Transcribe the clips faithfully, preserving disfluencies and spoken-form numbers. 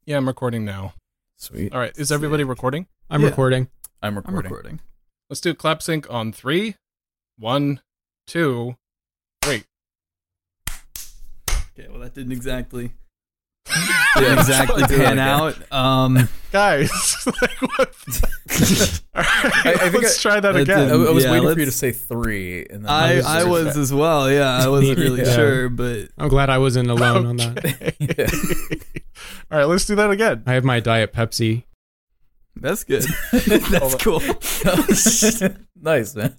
Yeah, I'm recording now. Sweet. All right, is everybody recording? I'm Yeah. recording. I'm I'm recording. recording. Let's do clap sync on three. One, two, three. Okay, well that didn't exactly didn't exactly pan out. Um, Guys, like what? the- All right, I- I think let's I- try that that again. I, I was Yeah, waiting for you to let's- say three. And then I was I just- was as well. Yeah, I wasn't really Yeah. sure, but I'm glad I wasn't alone on that. Okay. All right, let's do that again. I have my Diet Pepsi. that's good. That's cool. Nice, man.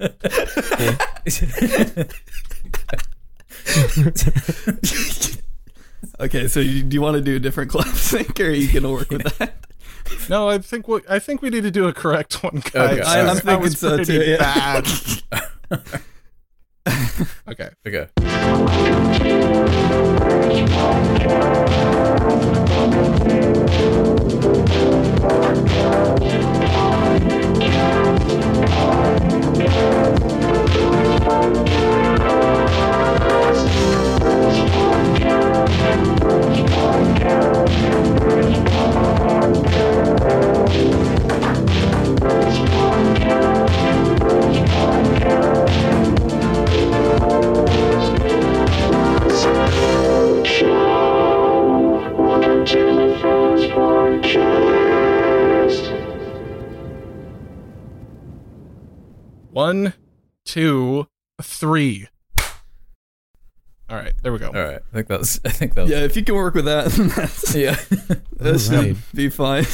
Okay, so you, do you want to do a different clap sync, or are you gonna work with that? No, I think we I think we need to do a correct one, guys. Okay. I- I'm That thinking was so, pretty too, yeah. bad. Okay. Okay. One, two, three. All right, there we go. All right. I think that was. I think that was. Yeah, if you can work with that, then that's, Yeah. that should Alright. be fine.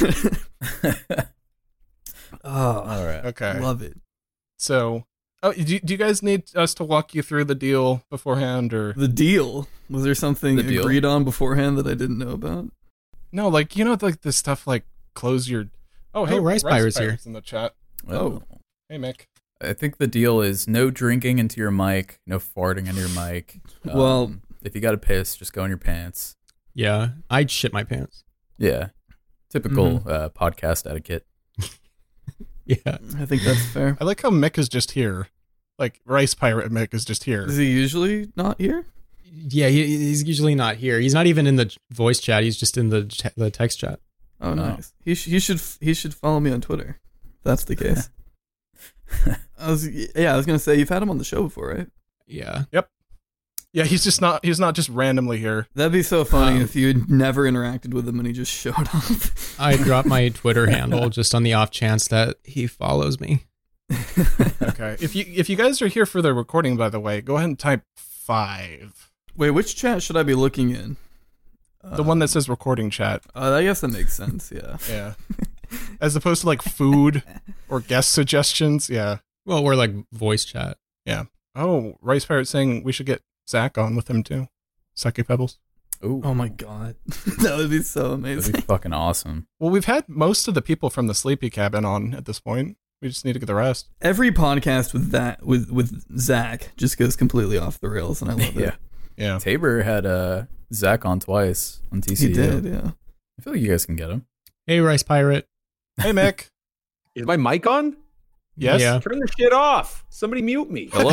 Oh, All right. Okay. love it. So, oh, do, do you guys need us to walk you through the deal beforehand, or The deal. Was there something The deal? agreed on beforehand that I didn't know about? no? Like you know, like this stuff, like close your. Oh, hey, Oh, Rice Pirate's here. in the chat. Oh. Hey, Mick. I think the deal is no drinking into your mic, no farting into your mic. Um, Well- if you got to piss, just go in your pants. Yeah, I'd shit my pants. Yeah. Typical Mm-hmm. uh, podcast etiquette. Yeah. I think that's fair. I like how Mick is just here. Like Rice Pirate Mick is just here. Is he usually not here? Yeah, he, he's usually not here. He's not even in the voice chat. He's just in the ch- the text chat. Oh, Oh. nice. He sh- he should he should follow me on Twitter. If that's the case. I was yeah, I was gonna say you've had him on the show before, right? Yeah. Yeah, he's just not. He's not just randomly here. That'd be so funny Um, if you had never interacted with him and he just showed up. I dropped my Twitter handle just on the off chance that he follows me. Okay. if you if you guys are here for the recording, by the way, go ahead and type five. Wait, which chat should I be looking in? The one that says recording chat. Uh, I guess that makes sense. Yeah. Yeah. As opposed to like food or guest suggestions. Yeah. Well, we're like voice chat. Oh, Rice Pirate saying we should get Zach on with him too. Sake Pebbles. Ooh. Oh my god, that would be so That'd amazing. be fucking awesome. Well, we've had most of the people from the Sleepy Cabin on at this point. We just need to get the rest. Every podcast with that with with Zach just goes completely off the rails, and I love Yeah. it. Yeah. Tabor had uh, Zach on twice on T C U. He did, yeah. I feel like you guys can get him. Hey, Rice Pirate. Hey, Mick. Is my mic on? Yes. Yeah. Turn the shit off. Somebody mute me. Hello.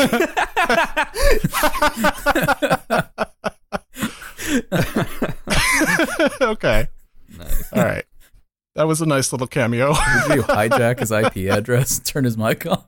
Okay. Nice. All right. That was a nice little cameo. Did you hijack his I P address and turn his mic on?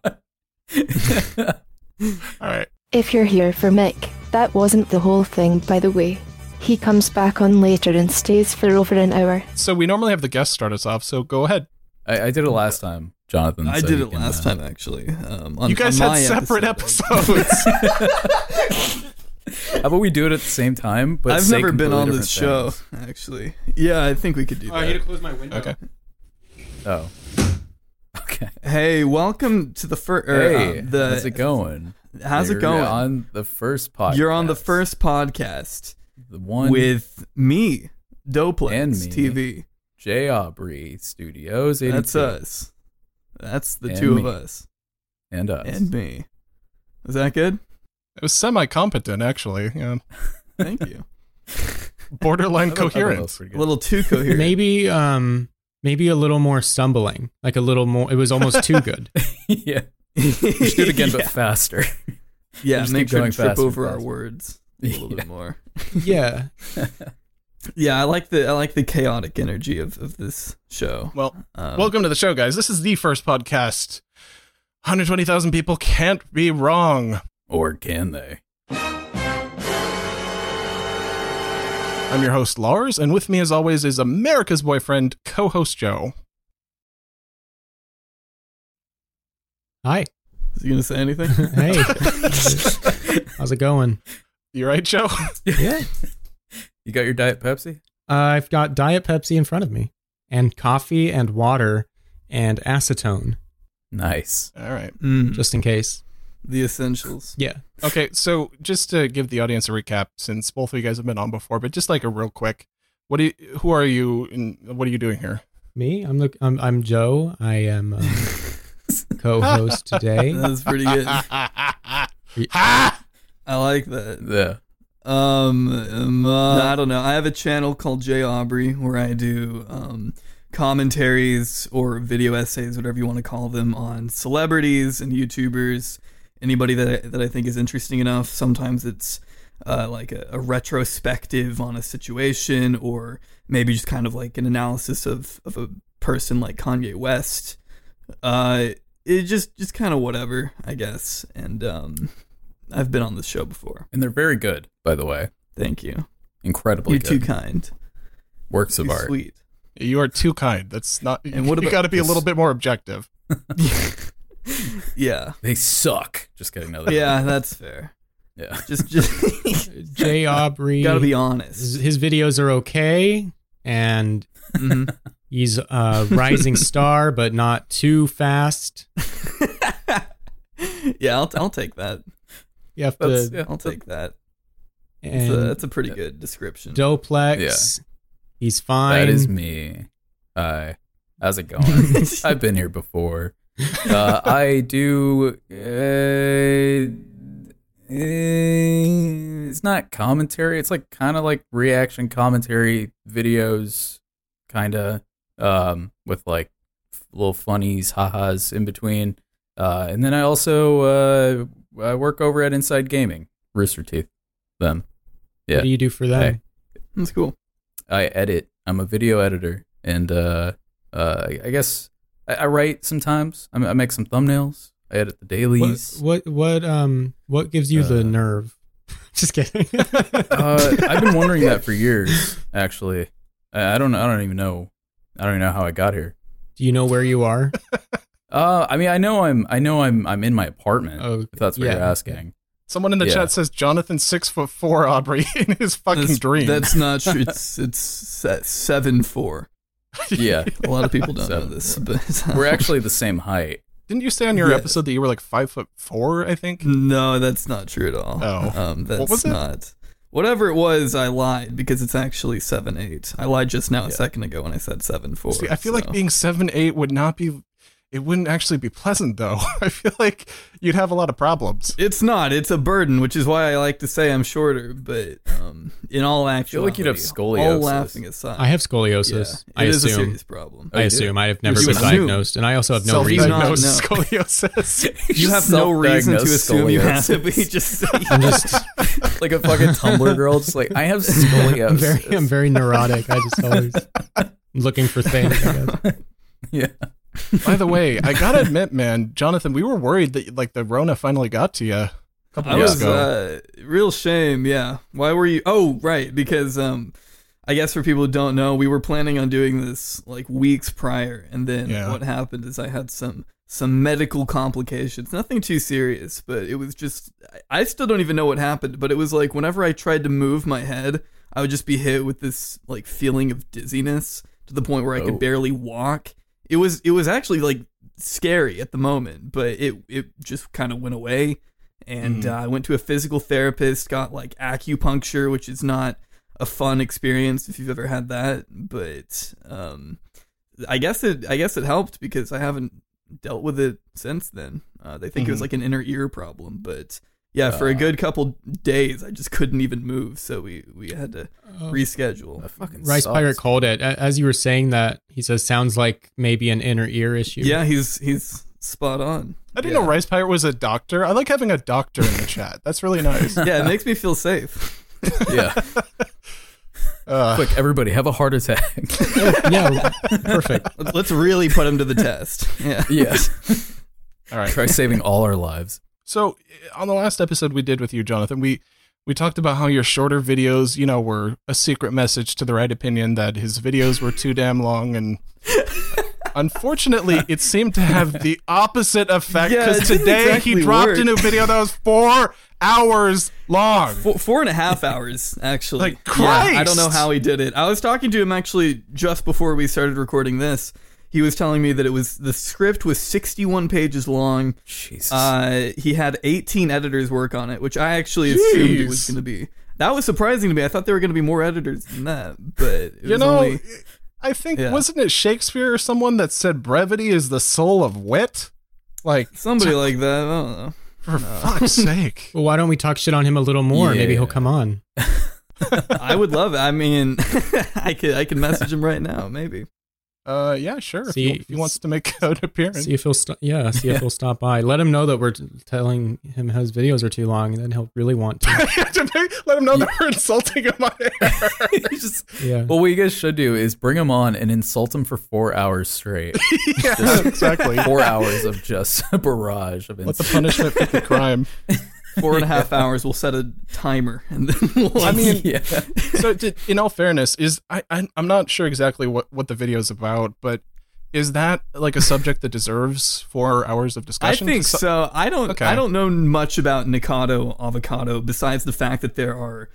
All right. If you're here for Mick, that wasn't the whole thing, by the way. He comes back on later and stays for over an hour. So we normally have the guest start us off. So go ahead. I, I did it last time, Jonathan. I so did you it can, last uh, time, actually. Um, on, You guys on had my separate episode. episodes. How about we do it at the same time? But I've say never been on completely this show, different actually. Yeah, I think we could do Oh, I need to that. close my window. Okay. things. Oh. Okay. Hey, welcome to the first. Hey, uh, the, how's it going? How's You're it going? On the first podcast. You're on the first podcast the one with me, Doplex And me. T V. J Aubrey Studios. eighty-two, That's us. That's the And two me. of us. and us. And me. Is that good? It was semi-competent, actually. Yeah. Thank you. Borderline I thought- I thought that was coherence. pretty A good. little too coherent. Maybe, um, maybe a little more stumbling. Like a little more. It was almost too good. Yeah. We should do it again, but yeah. faster. Yeah, Just make keep sure to going trip faster, over our faster. words a little Yeah. bit more. Yeah. Yeah, I like the I like the chaotic energy of, of this show. Well, Um, welcome to the show, guys. This is the first podcast. one hundred twenty thousand people can't be wrong. Or can they? I'm your host, Lars, and with me, as always, is America's boyfriend, co-host Joe. Hi. is he gonna say anything? Hey. How's it going? You right, Joe? Yeah. You got your Diet Pepsi? Uh, I've got Diet Pepsi in front of me, and coffee and water and acetone, Nice. All right. Mm, just in case. the essentials. Yeah. Okay, so just to give the audience a recap, since both of you guys have been on before, but just like a real quick, what do you, who are you and what are you doing here? Me? I'm the I'm, I'm Joe. I am um, co-host today. That's pretty good. Ha! I like that. Yeah. Um, um uh, I don't know. I have a channel called J Aubrey where I do um commentaries or video essays, whatever you want to call them, on celebrities and YouTubers. Anybody that I, that I think is interesting enough. Sometimes it's uh, like a, a retrospective on a situation, or maybe just kind of like an analysis of, of a person like Kanye West. Uh, it just just kind of whatever, I guess. And um, I've been on this show before. And they're very good, by the way. Thank you. Incredibly You're good. too kind. Works of Too art. sweet. You are too kind. That's not. And what you about got to be a this- little bit more objective. Yeah. They suck. Just kidding. No, they Yeah, don't. that's fair. Yeah. Just just Jay Aubrey. gotta be his, honest. his videos are okay, and Mhm. he's a rising star, but not too fast. Yeah, I'll I'll take that. You have That's- to. yeah. I'll take that. That's And a, that's a pretty good description. Doplex. He's fine. That is me. Hi. How's it going? I've been here before. Uh, I do. Uh, eh, it's not commentary. It's like kind of like reaction commentary videos, kind of, um, with like little funnies, ha-has in between. Uh, and then I also uh, I work over at Inside Gaming, Rooster Teeth. Them. Yeah. What do you do for them? Hey. That's cool. I edit. I'm a video editor, and uh, uh, I guess I, I write sometimes. I, I make some thumbnails. I edit the What, dailies. what what um what gives you Uh, the nerve? Just kidding. uh, I've been wondering that for years. Actually, I, I don't. I don't even know. I don't even know how I got here. Do you know where you are? Uh, I mean, I know I'm. I know I'm. I'm in my apartment. Oh, if that's what yeah. you're asking. Someone in the Yeah. chat says Jonathan six foot four Aubrey in his fucking That's, dream. that's not true. It's it's se- seven four. Yeah, A lot of people don't know Seven this, four. but we're actually the same height. Didn't you say on your Yeah. episode that you were like five foot four? I think. no, that's not true at all. Oh. um, that's was it? not. Whatever it was, I lied because it's actually seven eight. I lied just now a Yeah. second ago when I said seven four. See, I feel so. like being seven eight would not be. It wouldn't actually be pleasant though. I feel like you'd have a lot of problems. It's not. It's a burden, which is why I like to say I'm shorter. But um, in all I actuality, feel like you'd have all scoliosis. laughing aside, I have yeah, scoliosis. it I is a assume. serious problem. Oh, I you do? assume. I have never You been assume. diagnosed, and I also have no reason. Self-diagnosed No, no. scoliosis. You have no reason to Self-diagnosed assume you have it, scoliosis. but you just I'm just Like a fucking Tumblr girl, just like I have scoliosis. I'm very I'm very neurotic. I just always looking for things. I guess. Yeah. By the way, I gotta admit, man, Jonathan, we were worried that like the Rona finally got to you a couple I years was ago. uh, real shame. Yeah. Why were you? Oh, right. Because um, I guess for people who don't know, we were planning on doing this like weeks prior, and then Yeah. what happened is I had some some medical complications. Nothing too serious, but it was just I I still don't even know what happened. But it was like whenever I tried to move my head, I would just be hit with this like feeling of dizziness to the point where I Oh. could barely walk. It was it was actually like scary at the moment, but it it just kind of went away. And Mm. uh, I went to a physical therapist, got like acupuncture, which is not a fun experience if you've ever had that, but um, I guess it I guess it helped because I haven't dealt with it since then. Uh, they think it was Mhm. like an inner ear problem, but yeah, for a Uh. good couple days, I just couldn't even move, so we we had to Oh. reschedule. That fucking Rice sucks. Pirate called it. A- As you were saying that, he says sounds like maybe an inner ear issue. Yeah, he's he's spot on. I didn't Yeah. know Rice Pirate was a doctor. I like having a doctor in the chat. That's really nice. Yeah, it makes me feel safe. Yeah. Uh, Quick, everybody, have a heart attack. Yeah, perfect. Let's really put him to the test. Yeah. Yes. all right. Try saving all our lives. So on the last episode we did with you, Jonathan, we we talked about how your shorter videos, you know, were a secret message to the right opinion that his videos were too damn long, and unfortunately, it seemed to have the opposite effect Yeah, because it didn't today exactly he dropped work. a new video that was four hours long. Four, four and a half hours, actually. Like, Yeah, I Christ! don't know how he did it. I was talking to him actually just before we started recording this. He was telling me that it was the script was sixty-one pages long. Jesus. Uh, he had eighteen editors work on it, which I actually assumed it was Jeez. going to be. That was surprising to me. I thought there were going to be more editors than that, but it was You know, only, I think, Yeah. wasn't it Shakespeare or someone that said brevity is the soul of wit? Like, somebody like that. I don't know. for fuck's sake. Well, why don't we talk shit on him a little more? Maybe Yeah. he'll come on. I would love it. I mean, I could I could message him right now, maybe. Uh, yeah, sure. See, if, he, if he wants to make an appearance. See if he'll st- yeah, see if he'll stop by. Let him know that we're t- telling him his videos are too long, and then he'll really want to. Let him know that we're insulting him on air. Just, Yeah. well, what you guys should do is bring him on and insult him for four hours straight. Yeah, exactly. Four hours of just a barrage of Let the insults. punishment fit the crime. Four and a half hours. We'll set a timer, and then we'll I mean, yeah. so to, in all fairness, is I, I I'm not sure exactly what what the video is about, but is that like a subject that deserves four hours of I discussion? think 'Cause so. I don't. Okay. I don't know much about Nikado Avocado besides the fact that there are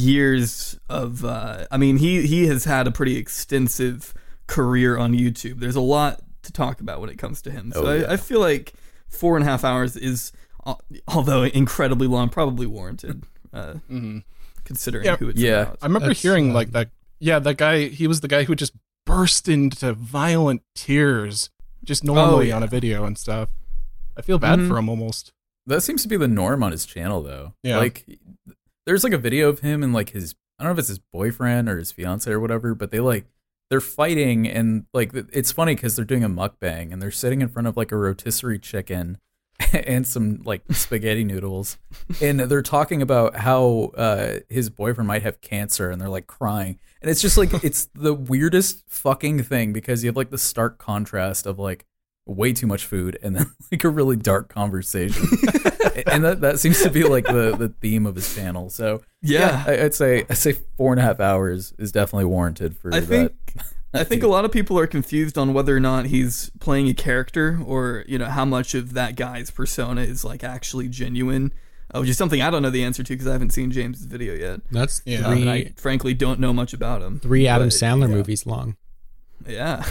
years of. Uh, I mean, he he has had a pretty extensive career on YouTube. There's a lot to talk about when it comes to him. So Oh, yeah. I, I feel like four and a half hours is, uh, although incredibly long, probably warranted. Uh, Mhm. considering Yeah. who it's Yeah. about. I remember That's, hearing um, like that. Yeah, that guy. He was the guy who just burst into violent tears just normally yeah. on a video and stuff. I feel bad Mhm. for him almost. That seems to be the norm on his channel, though. Yeah. Like, there's like a video of him and like his, I don't know if it's his boyfriend or his fiance or whatever, but they like, they're fighting and like, it's funny because they're doing a mukbang and they're sitting in front of like a rotisserie chicken and some like spaghetti noodles. And they're talking about how uh, his boyfriend might have cancer and they're like crying. And it's just like, it's the weirdest fucking thing because you have like the stark contrast of like, way too much food and then like a really dark conversation. And that, that seems to be like the, the theme of his channel. So Yeah. I, I'd say I'd say four and a half hours is definitely warranted for I that. think I think a lot of people are confused on whether or not he's playing a character or, you know, how much of that guy's persona is like actually genuine, uh, which is something I don't know the answer to because I haven't seen James's video yet. That's Yeah. Uh, three, and I frankly don't know much about him. three Adam But, Sandler yeah. movies long. Yeah.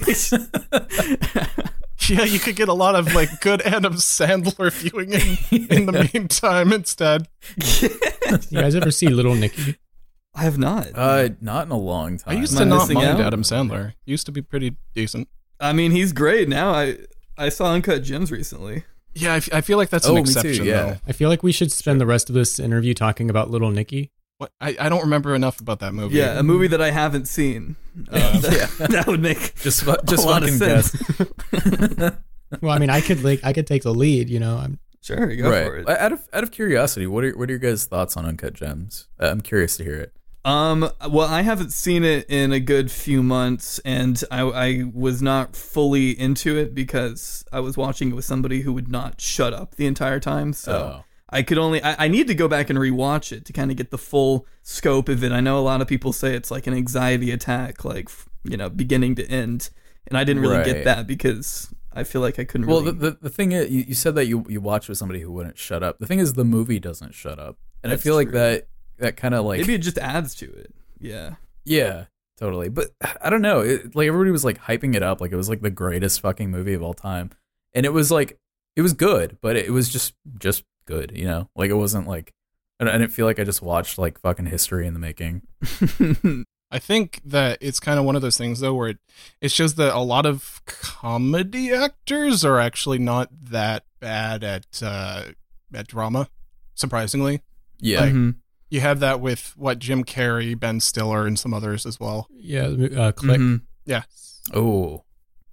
Yeah, you could get a lot of like good Adam Sandler viewing in, in the meantime instead. You guys ever see Little Nicky? I have not. uh, not in a long I time. used Am to I not missing mind out? Adam Sandler. He used to be pretty decent. I mean, he's great now. I I saw Uncut Gems recently. Yeah, I, f- I feel like that's Oh, an me too, exception, yeah. though. I feel like we should spend the rest of this interview talking about Little Nicky. What, I, I don't remember enough about that movie. Yeah, a movie that I haven't seen. Uh, that, that would make just fu- just a lot of fucking sense. guess. Well, I mean, I could like I could take the lead. You know, I'm Sure, go right. for it. Out of out of curiosity, what are what are your guys' thoughts on Uncut Gems? Uh, I'm curious to hear it. Um, well, I haven't seen it in a good few months, and I, I was not fully into it because I was watching it with somebody who would not shut up the entire time. So Oh. I could only, I, I need to go back and rewatch it to kind of get the full scope of it. I know a lot of people say it's like an anxiety attack, like, you know, beginning to end, and I didn't really Right. get that because I feel like I couldn't Well, really. the, the the thing is, you, you said that you you watched with somebody who wouldn't shut up. The thing is, the movie doesn't shut up, and That's I feel like true. that that kind of like maybe it just adds to it. Yeah. yeah, totally. But I don't know. It, like everybody was like hyping it up, like it was like the greatest fucking movie of all time, and it was like it was good, but it was just just good, you know. Like it wasn't like I I didn't feel like I just watched like fucking history in the making. I think that it's kind of one of those things, though, where it, it shows that a lot of comedy actors are actually not that bad at uh, at drama, surprisingly. Yeah, Like- Mhm. You have that with, what, Jim Carrey, Ben Stiller, and some others as well. yeah. Uh, Click. Mhm. Yeah. oh,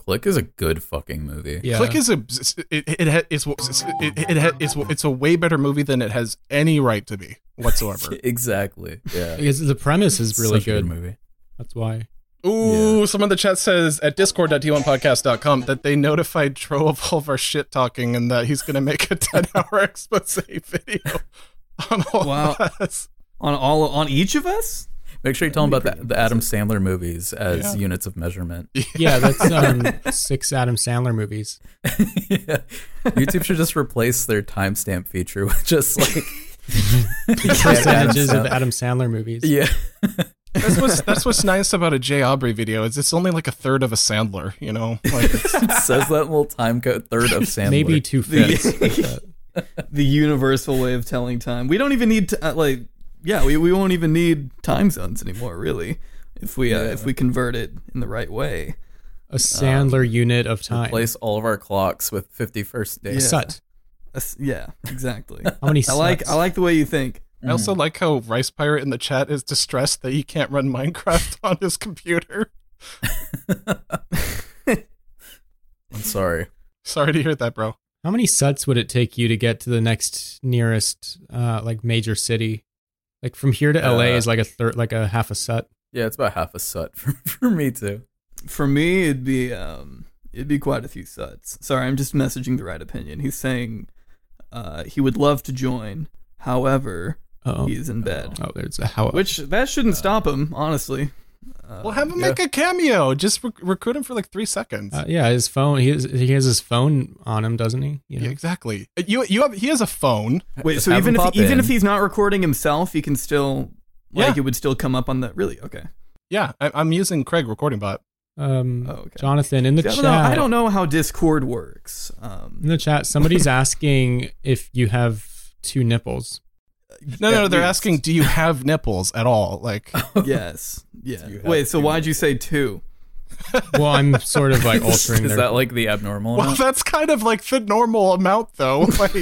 Click is a good fucking movie. Yeah. Click is a it it, it it's it, it, it it's it's a way better movie than it has any right to be whatsoever. Exactly. Yeah. Because the premise is really Such a good. movie. That's why. Ooh, Yeah. someone in the chat says at discord dot t one podcast dot com that they notified Tro of all of our shit talking and that he's going to make a ten hour expose video on all Wow. of us. On all on each of us? Make sure you tell them about the, the Adam Sandler movies as Yeah. units of measurement. Yeah, that's um, six Adam Sandler movies. Yeah. YouTube should just replace their timestamp feature with just like Percentages Adam of Adam Sandler movies. Yeah. That's what's that's what's nice about a Jay Aubrey video is it's only like a third of a Sandler, you know? Like it's, It says that little time code third of Sandler. Maybe two fifths. like that. The universal way of telling time. We don't even need to uh, like yeah, we, we won't even need time zones anymore, really. If we uh, Yeah. if we convert it in the right way. A Sandler unit of time. Replace all of our clocks with fifty-first A days. Sut. That's- yeah, exactly. How many I like suts? I like the way you think. I also like how Rice Pirate in the chat is distressed that he can't run Minecraft on his computer. I'm sorry. Sorry to hear that, bro. How many suts would it take you to get to the next nearest uh, like major city? Like from here to L A Uh, is like a third, like a half a sut. Yeah, it's about half a sut for, for me too. For me, it'd be um, it'd be quite a few suts. Sorry, I'm just messaging the right opinion. He's saying uh, he would love to join, however, Oh, he's in bed. oh, there's a how. Which that shouldn't stop him, honestly. Uh, Well, have him yeah. make a cameo. Just rec- recruit him for like three seconds. Uh, yeah, his phone. He has, he has his phone on him, doesn't he? You know? Yeah, exactly. You you have he has a phone. Wait, Just so have even him if pop even in. if he's not recording himself, he can still like Yeah. it would still come up on the really okay. Yeah, I, I'm using Craig recording bot. Um, Oh, okay. Jonathan in the See, I chat. don't know. I don't know how Discord works. Um, In the chat, somebody's asking if you have two nipples. No, no, at they're least. asking, do you have nipples at all? Like, Yes. Yeah. You have Wait. So two wid you say two? Well, I'm sort of like altering Is their. that like the abnormal well, amount? that's kind of like the normal amount, though. Like,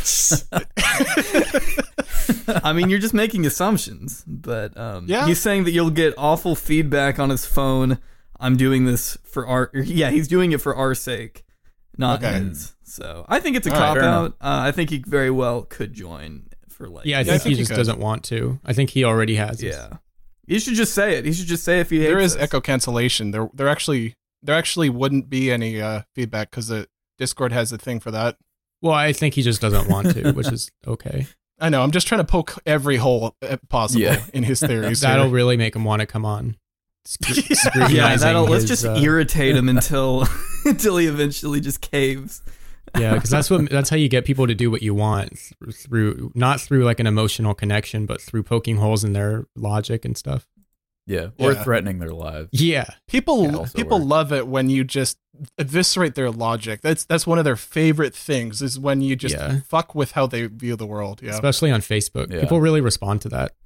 I mean, you're just making assumptions, but um, Yeah. he's saying that you'll get awful feedback on his phone. I'm doing this for our. or, Yeah, he's doing it for our sake, not Okay. his. So I think it's a All right, cop fair out. Uh, I think he very well could join for like. yeah, I Yeah, think I think he you just could. doesn't want to. I think he already has. this. Yeah. He should just say it. He should just say if he hates there is us. echo cancellation. There, there actually, there actually wouldn't be any uh, feedback because the Discord has a thing for that. Well, I think he just doesn't want to, which is okay. I know. I'm just trying to poke every hole uh, possible Yeah. in his theories. That'll here. really make him want to come on. Scru- Yeah, Yeah, scrutinizing that'll. Let's his, just uh, irritate him until until he eventually just caves. Yeah, because that's what that's how you get people to do what you want through, through not through like an emotional connection, but through poking holes in their logic and stuff. Yeah, or Yeah. threatening their lives. Yeah, People Yeah, also people works. love it when you just eviscerate their logic. That's that's one of their favorite things is when you just Yeah. fuck with how they view the world. Yeah. especially on Facebook, Yeah. people really respond to that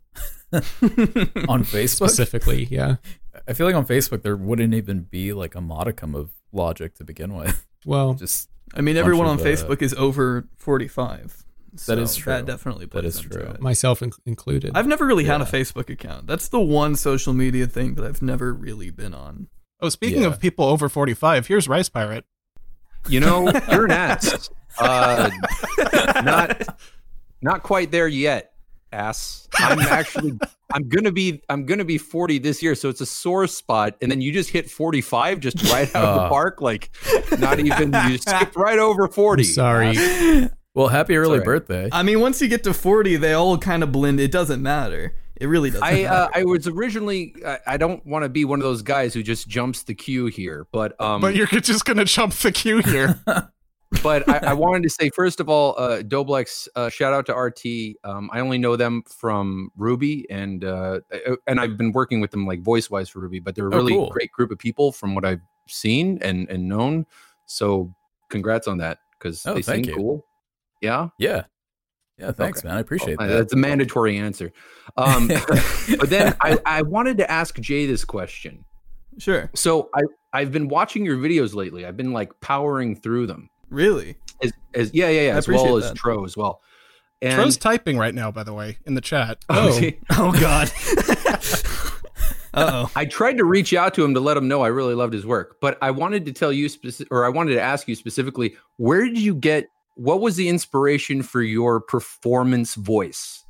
On Facebook, specifically. Yeah, I feel like on Facebook there wouldn't even be like a modicum of logic to begin with. well, Just I mean, everyone on Bunch of, uh, Facebook is over forty-five. So That is true. That definitely plays That is into true. it. myself in- included. I've never really had a Yeah. Facebook account. That's the one social media thing that I've never really been on. Oh, speaking Yeah. of people over forty-five, here's Rice Pirate. You know, you're an ass. Uh, not, not quite there yet, ass. I'm actually, I'm gonna be, I'm gonna be forty this year, so it's a sore spot. And then you just hit forty-five, just right out of the Uh. park, like not even. You skipped right over forty. I'm sorry. I well, happy early all right. birthday. mean, once you get to forty, they all kind of blend. It doesn't matter. It really doesn't I uh, matter. I was originally I, I don't want to be one of those guys who just jumps the queue here, but um, But you're just gonna jump the queue here. but I, I wanted to say first of all, uh, Doblex, uh, shout out to R T. Um, I only know them from Ruby, and uh, and I've been working with them like voice wise for Ruby, but they're a Oh, really cool. great group of people from what I've seen and and known. So congrats on that because Oh, they thank seem you. cool. Yeah, yeah, yeah. Thanks, Okay. man. I appreciate Oh, that. that's a mandatory answer. Um, but then I, I wanted to ask Jay this question. Sure. So I I've been watching your videos lately. I've been like powering through them. Really? As, as yeah yeah yeah I as well appreciate as that. Tro as well. And Tro's typing right now, by the way, in the chat. Oh, oh God. Uh-oh. I tried to reach out to him to let him know I really loved his work, but I wanted to tell you speci- or I wanted to ask you specifically, where did you get, what was the inspiration for your performance voice?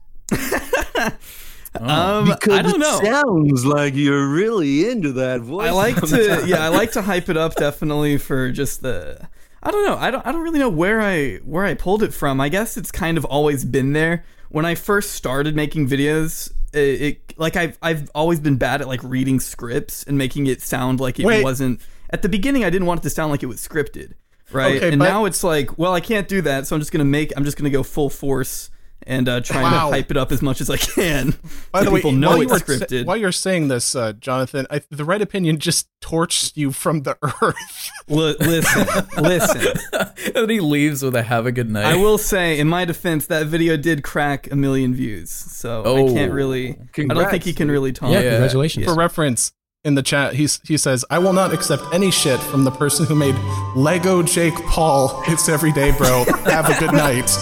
um, I don't know. Sounds like you're really into that voice. I like to, yeah, I like to hype it up definitely for just the, I don't know. I don't, I don't really know where I, where I pulled it from. I guess it's kind of always been there. When I first started making videos, it, it like I've, I've always been bad at like reading scripts and making it sound like it Wait. wasn't, at the beginning I didn't want it to sound like it was scripted. Right. Okay, and but- now it's like, well, I can't do that. So I'm just going to make, I'm just going to go full force and uh, trying Wow. to hype it up as much as I can. By so the way, people know while, it's you were scripted. sa- while you're saying this, uh, Jonathan, I, the right opinion just torched you from the earth. L- listen, listen. And then he leaves with a have a good night. I will say, in my defense, that video did crack a million views. So Oh. I can't really, I don't Congrats, think he can dude. really talk. Yeah, Yeah. congratulations. For reference, in the chat, he's, he says, I will not accept any shit from the person who made Lego Jake Paul. It's every day, bro. Have a good night.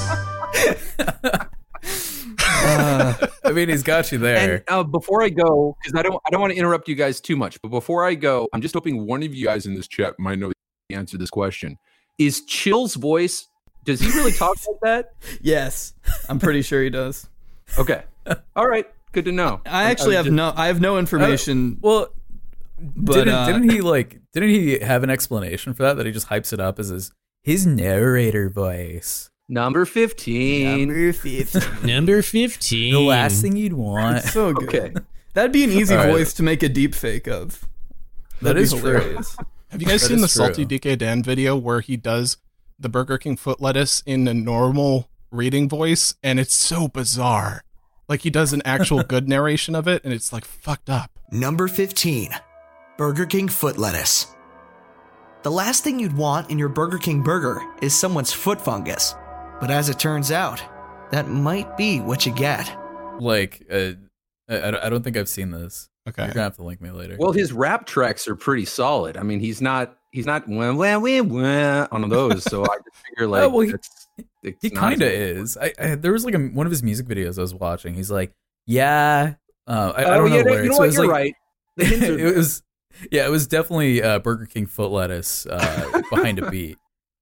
I mean, he's got you there. And uh, before I go, because I don't, I don't want to interrupt you guys too much, but before I go, I'm just hoping one of you guys in this chat might know the answer to this question. Is Chill's voice? Does he really talk like that? Yes, I'm pretty sure he does. Okay, all right, good to know. I actually was have just- no, I have no information. well, but didn't, uh, didn't he like? Didn't he have an explanation for that? That he just hypes it up as his his narrator voice. number fifteen. Number fifteen. The last thing you'd want. It's so good. Okay. That'd be an easy All right. voice to make a deep fake of. That That'd is be true. hilarious. Have you guys That seen the is true. Salty D K Dan video where he does the Burger King foot lettuce in a normal reading voice? And it's so bizarre. Like he does an actual good narration of it, and it's like fucked up. Number fifteen, Burger King foot lettuce. The last thing you'd want in your Burger King burger is someone's foot fungus. But as it turns out, that might be what you get. Like, uh, I, I don't think I've seen this. Okay. You're gonna have to link me later. Well, his rap tracks are pretty solid. I mean, he's not he's not wah, wah, wah, wah on those, so I just figure like Oh, well, he- it's, it's he not kind of as- is. I, I there was like a, one of his music videos I was watching. He's like, yeah. Uh, I, I Oh, don't know yeah, the lyrics. you know so what? it was You're like- right. The hints are it was, yeah, it was definitely uh, Burger King foot lettuce uh, behind a beat.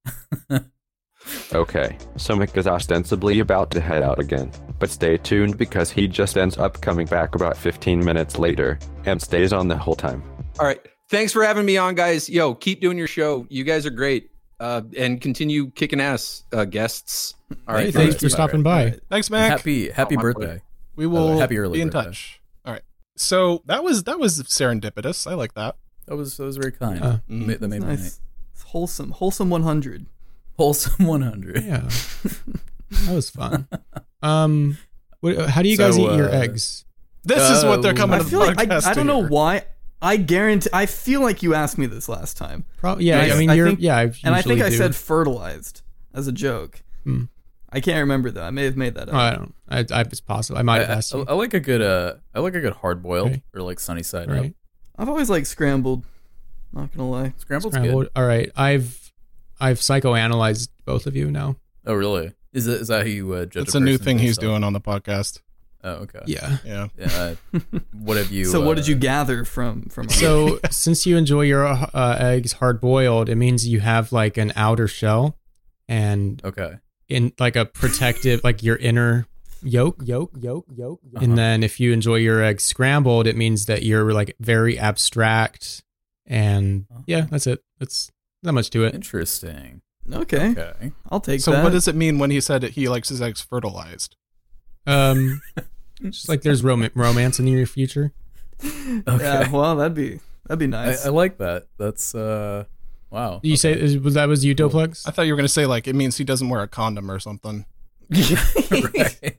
Okay, so Mick is ostensibly about to head out again, but stay tuned because he just ends up coming back about fifteen minutes later and stays on the whole time. All right. Thanks for having me on, guys. Yo, keep doing your show. You guys are great. Uh, and continue kicking ass, uh, guests. All right. Hey, thanks for All right. stopping by. Thanks, Mac. Happy happy my birthday. we by the way, will happy early be in birthday. touch. All right. So that was that was serendipitous. I like that. That was that was very kind. Uh, Ma- that made my night. Nice. It's wholesome. Wholesome one hundred. Wholesome one hundred. Yeah, that was fun. Um, what, how do you guys So, eat your uh, eggs? This is what they're Uh, coming I to the feel like I, podcast I don't to know hear. why. I guarantee. I feel like you asked me this last time, Probably. Yeah, And I, I- mean, I you're. think- yeah, I and I think usually I do. said fertilized as a joke. Hmm. I can't remember though. I may have made that up. Oh, I don't. I, I it's possible. I might have I, asked I, you. I like a good uh I like a good hard boiled Okay. or like sunny side up. Right. I've always liked scrambled. Not gonna lie. Scrambled's Scrambled. good. All right. I've I've psychoanalyzed both of you now. Oh really? Is that is that how you uh, judge? It's a a new person thing based he's on- doing on the podcast. Oh okay. Yeah. Yeah. Yeah, uh, what have you? So what uh, did you gather from from? So since you enjoy your uh, eggs hard boiled, it means you have like an outer shell and Okay. in like a protective, like your inner yolk, yolk, yolk, yolk. Uh-huh. And then if you enjoy your eggs scrambled, it means that you're like very abstract. And yeah, that's it. That's not much to it. Interesting. okay, Okay. I'll take So that. what does it mean when he said that he likes his eggs fertilized? Um, just like there's rom- romance in your future. Okay. Yeah, well, that'd be that'd be I, nice. I like that. That's uh wow. You say is, was that was you, Doplex? I thought you were going to say like it means he doesn't wear a condom or something. Right.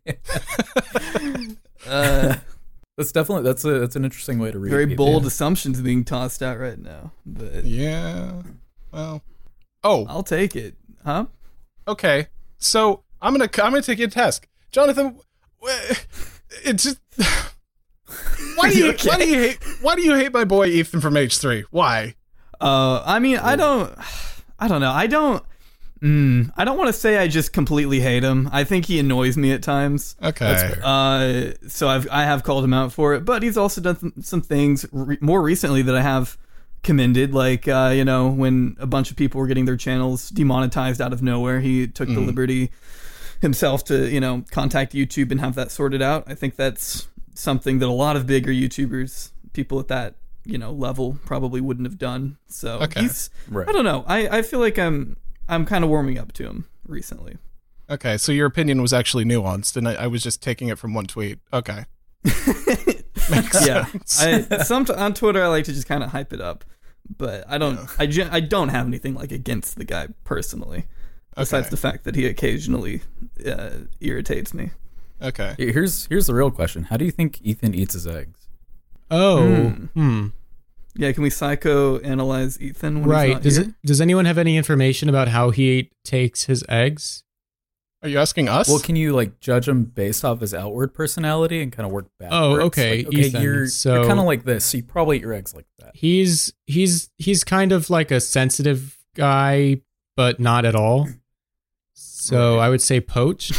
uh, That's definitely that's a that's an interesting way to read. very it. bold yeah. assumptions being tossed out right now, but Yeah. Well. Oh, I'll take it. Huh? okay. So I'm gonna I'm gonna take you to task, Jonathan. wh- It's just why do you Okay. why do you hate why do you hate my boy Ethan from H three? Why? Uh, I mean, I don't, I don't know. I don't. Mm, I don't want to say I just completely hate him. I think he annoys me at times. Okay. Uh, so I've I have called him out for it, but he's also done th- some things re- more recently that I have commended. Like uh, you know, when a bunch of people were getting their channels demonetized out of nowhere, he took mm. the liberty himself to you know contact YouTube and have that sorted out. I think that's something that a lot of bigger YouTubers, people at that you know level, probably wouldn't have done. So okay. he's right. I don't know. I I feel like I'm. I'm kind of warming up to him recently. Okay, so your opinion was actually nuanced, and I, I was just taking it from one tweet. Okay. Makes yeah. sense. I, some t- on Twitter, I like to just kind of hype it up, but I don't. Yeah. I, gen- I don't have anything like against the guy personally, besides okay. the fact that he occasionally uh, irritates me. Okay. Here's here's the real question: how do you think Ethan eats his eggs? Oh. Mm. Hmm. Yeah, can we psychoanalyze Ethan? When right. He's not does here? it? Does anyone have any information about how he takes his eggs? Are you asking us? Well, can you like judge him based off his outward personality and kind of work backwards? Oh, okay. Like, okay, Ethan, you're, so you're kind of like this, so you probably eat your eggs like that. He's he's he's kind of like a sensitive guy, but not at all. So right. I would say poached.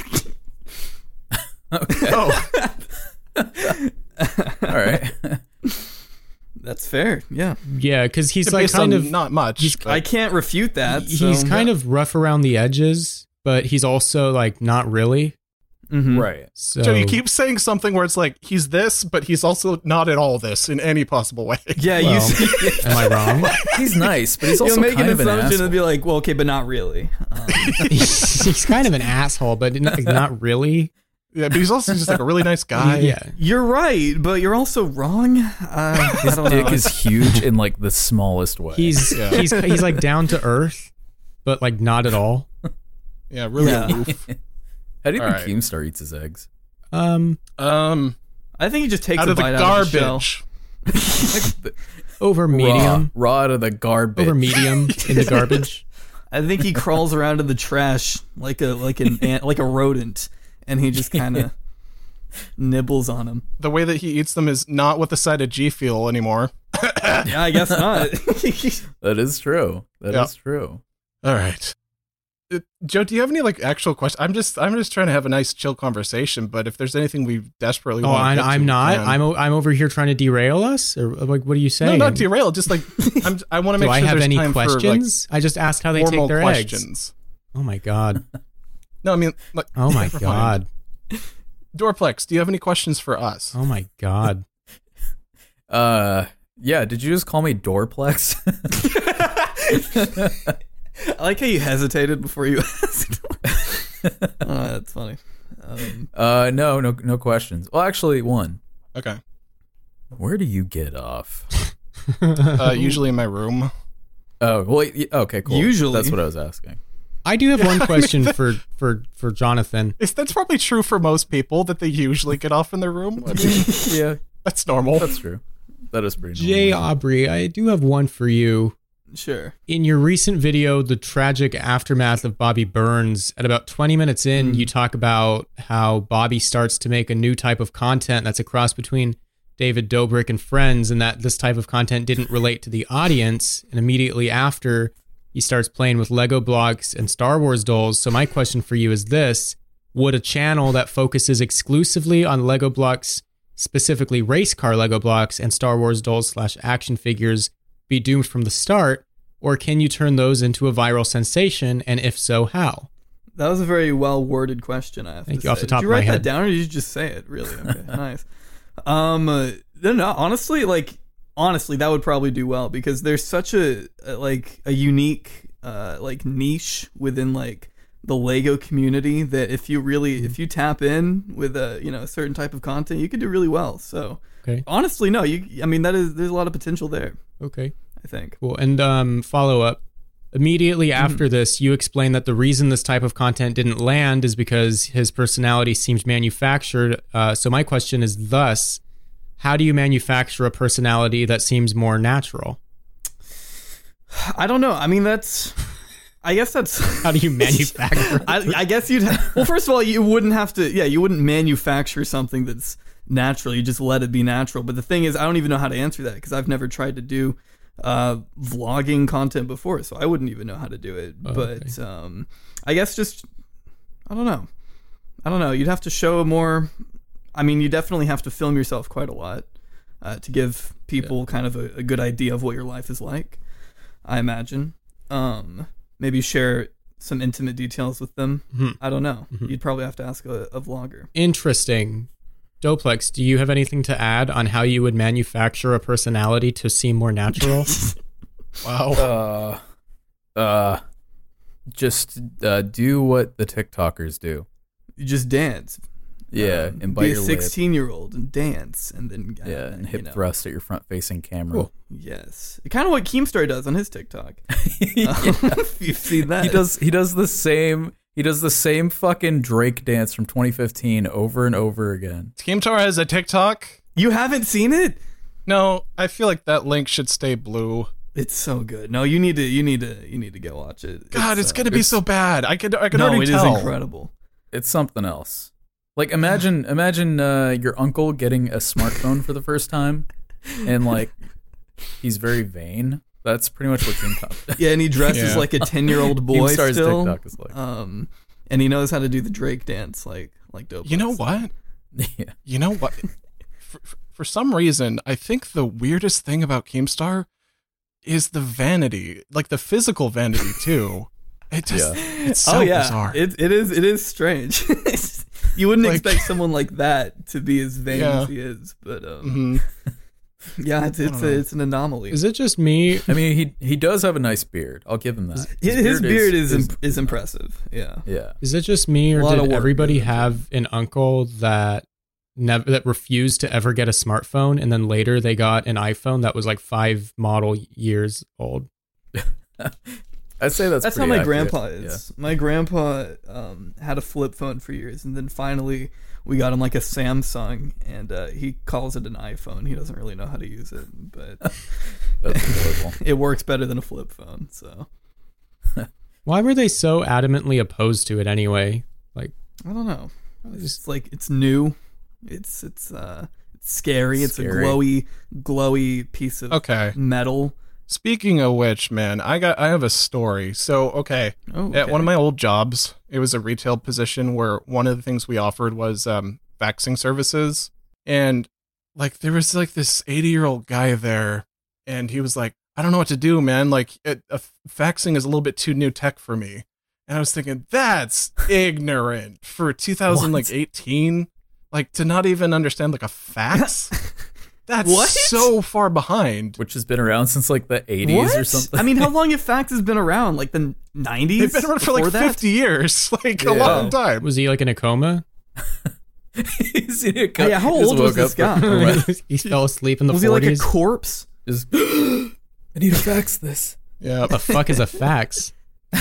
Okay. Oh. All right. That's fair. Yeah. Yeah, because he's It's like kind of not much. He's, I can't refute that. He's so. kind of rough around the edges, but he's also like not really. Mm-hmm. Right. So Joe, you keep saying something where it's like he's this, but he's also not at all this in any possible way. Yeah. Well, you. See, am I wrong? He's nice, but he's also You'll make kind an of an assumption asshole. and be like, well, okay, but not really. Um, he's, he's kind of an asshole, but not, not really. Yeah, but he's also just like a really nice guy. Yeah. You're right, but you're also wrong. Uh, His I don't dick know. is huge in like the smallest way. He's Yeah. he's he's like down to earth, but like not at all. Yeah, really Yeah. aloof. How do you All think right. Keemstar eats his eggs? Um, Um, I think he just takes out a of the bite out of the shell. garbage. over medium, Raw, raw out of the garbage. over medium in the garbage. I think he crawls around in the trash like a like an ant, like a rodent, and he just kind of nibbles on him. The way that he eats them is not with the side of G Fuel anymore. Yeah, I guess not. That is true. That Yeah. is true. All right. Uh, Joe, do you have any like actual questions? I'm just I'm just trying to have a nice chill conversation, but if there's anything we desperately Oh, want to I'm, get to, I'm we not. can. I'm o- I'm over here trying to derail us, or like, what are you no, saying? not derail. Just like I'm, I want to make Do I sure have there's any time questions? I just asked how for they like take formal their eggs. questions. Oh my god. No, I mean like Oh my never mind. god. Dorplex, do you have any questions for us? Oh my god. Uh, yeah. Did you just call me Doorplex? I like how you hesitated before you asked. Oh, that's funny. Um, uh, no, no, no questions. Well, actually, one. Okay. Where do you get off? Uh, usually in my room. Oh, well, y- okay, cool. Usually. That's what I was asking. I do have one question for for for Jonathan. Is that's probably true for most people that they usually get off in their room? I mean, Yeah, that's normal. that's true. That is pretty Jay normal. Aubrey, I do have one for you. sure. In your recent video, The Tragic Aftermath of Bobby Burns, at about twenty minutes in, you talk about how Bobby starts to make a new type of content that's a cross between David Dobrik and Friends, and that this type of content didn't relate to the audience. And immediately after, he starts playing with Lego blocks and Star Wars dolls. So my question for you is this: would a channel that focuses exclusively on Lego blocks, specifically race car Lego blocks and Star Wars dolls slash action figures, be doomed from the start, or can you turn those into a viral sensation, and if so, how? That was a very well worded question. I have Thank to you, say. off the top did you of my write head. that down, or did you just say it? Really? Okay, nice. Um, uh, no, no, honestly, like honestly, that would probably do well because there's such a, a like a unique uh like niche within like the Lego community that if you really if you tap in with a you know a certain type of content, you could do really well. So Okay. honestly, no, you. I mean, that is there's a lot of potential there. Okay. I think. Cool. And um, follow up. Immediately after this, you explain that the reason this type of content didn't land is because his personality seems manufactured. Uh, so my question is thus, how do you manufacture a personality that seems more natural? I don't know. I mean, that's. I guess that's. How do you manufacture? I, I guess you'd. Ha- well, first of all, you wouldn't have to. Yeah, you wouldn't manufacture something that's natural. You just let it be natural. But the thing is, I don't even know how to answer that because I've never tried to do uh, vlogging content before, so I wouldn't even know how to do it. Oh, but okay. um, I guess just I don't know. I don't know. You'd have to show more. I mean, you definitely have to film yourself quite a lot uh, to give people yeah. kind of a, a good idea of what your life is like. I imagine. Um, maybe share some intimate details with them. Mm-hmm. I don't know. Mm-hmm. You'd probably have to ask a, a vlogger. Interesting. Doplex, do you have anything to add on how you would manufacture a personality to seem more natural? Wow. Uh, uh, just uh, do what the TikTokers do. You just dance. Yeah, um, and bite be a your lip. sixteen-year-old and dance, and then uh, Yeah, and hip you know. thrust at your front-facing camera. Cool. Yes, kind of what Keemstar does on his TikTok. Yeah. Um, if you've seen that, He does. He does the same. He does the same fucking Drake dance from twenty fifteen over and over again. Keemstar has a TikTok. You haven't seen it? No, I feel like that link should stay blue. It's so good. No, you need to. You need to. You need to go watch it. God, it's, uh, gonna be so bad. I could. I could no, already it tell. is incredible. It's something else. Like imagine, imagine uh, your uncle getting a smartphone for the first time, and like he's very vain. That's pretty much what Keemstar. Yeah, and he dresses Yeah. like a ten-year-old boy Keemstar's still. TikTok is like, Um, and he knows how to do the Drake dance, like like dope. You know what? yeah. You know what? for, for some reason, I think the weirdest thing about Keemstar is the vanity, like the physical vanity too. It just, it's so oh yeah, bizarre. it it is it is strange. You wouldn't Like- expect someone like that to be as vain Yeah. as he is, but um, Mhm. yeah, it's it's, a, it's an anomaly. Is it just me? I mean, he he does have a nice beard. I'll give him that. his, his beard is is, imp- is impressive. Yeah. yeah. Is it just me, A or lot of did work everybody goes into have an uncle that never that refused to ever get a smartphone, and then later they got an iPhone that was like five model years old? I'd say that's That's how pretty my accurate. grandpa is. My grandpa um, had a flip phone for years, and then finally we got him like a Samsung, and uh, he calls it an iPhone. He doesn't really know how to use it, but That's adorable. it works better than a flip phone. So Why were they so adamantly opposed to it anyway? Like, I don't know. It's like it's new. It's it's uh it's scary. It's Scary. a glowy glowy piece of Okay. metal. Speaking of which, man, I got I have a story. So, okay, Oh, at okay. one of my old jobs, it was a retail position where one of the things we offered was um, faxing services, and like there was like this eighty year old guy there, and he was like, "I don't know what to do, man. Like, it, uh, faxing is a little bit too new tech for me." And I was thinking, that's ignorant for two thousand like eighteen, like to not even understand like a fax. That's What? so far behind. Which has been around since like the eighties or What? something. I mean, how long have faxes been around? Like the nineties? They've been around for like Before that? fifty years, like a Yeah. long time. was he like in a coma? He's in a Oh, yeah, how he just old was woke this up for- guy? He fell asleep in the Was he like a forties. corpse? Just, I need to fax this. Yeah. What the fuck is a fax?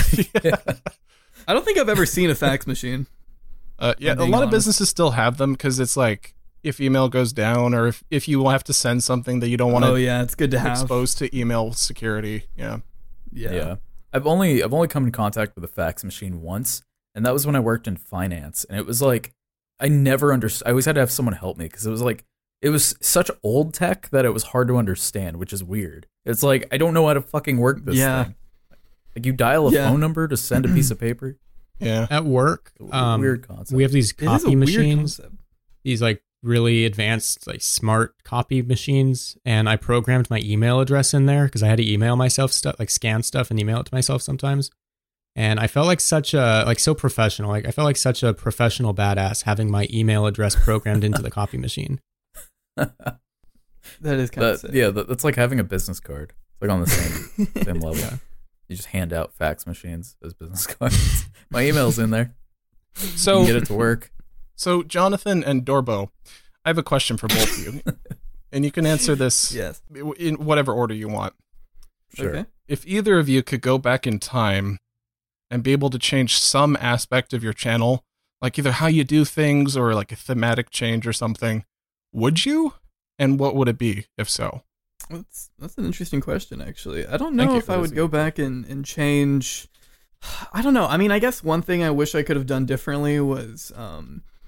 I don't think I've ever seen a fax machine. Uh, yeah, I'm a being lot of honest. businesses still have them because it's like if email goes down or if, if you have to send something that you don't want to Oh yeah, it's good to have. expose to email security. Yeah. Yeah. Yeah. I've only I've only come in contact with a fax machine once, and that was when I worked in finance. And it was like I never understood. I always had to have someone help me because it was like it was such old tech that it was hard to understand, which is weird. It's like I don't know how to fucking work this Yeah. thing. Like you dial a Yeah. phone number to send a piece of paper. Yeah. At work, It's a um, weird concept. we have these It is a copy weird machines. concept. These like really advanced, like smart copy machines, and I programmed my email address in there because I had to email myself stuff, like scan stuff and email it to myself sometimes. And I felt like such a like so professional. Like I felt like such a professional badass having my email address programmed into the copy machine. That is kind of That, yeah, that, that's like having a business card. It's like on the same same level. Yeah. You just hand out fax machines as business cards. My email's in there. You So, can get it to work. so Jonathan and Dorbo, I have a question for both of you, and you can answer this Yes. in whatever order you want. Sure. Okay. If either of you could go back in time and be able to change some aspect of your channel, like either how you do things or like a thematic change or something, would you? And what would it be, if so? That's that's an interesting question, actually. I don't Thank know you if for I this. would go back and, and change. I don't know. I mean, I guess one thing I wish I could have done differently was um,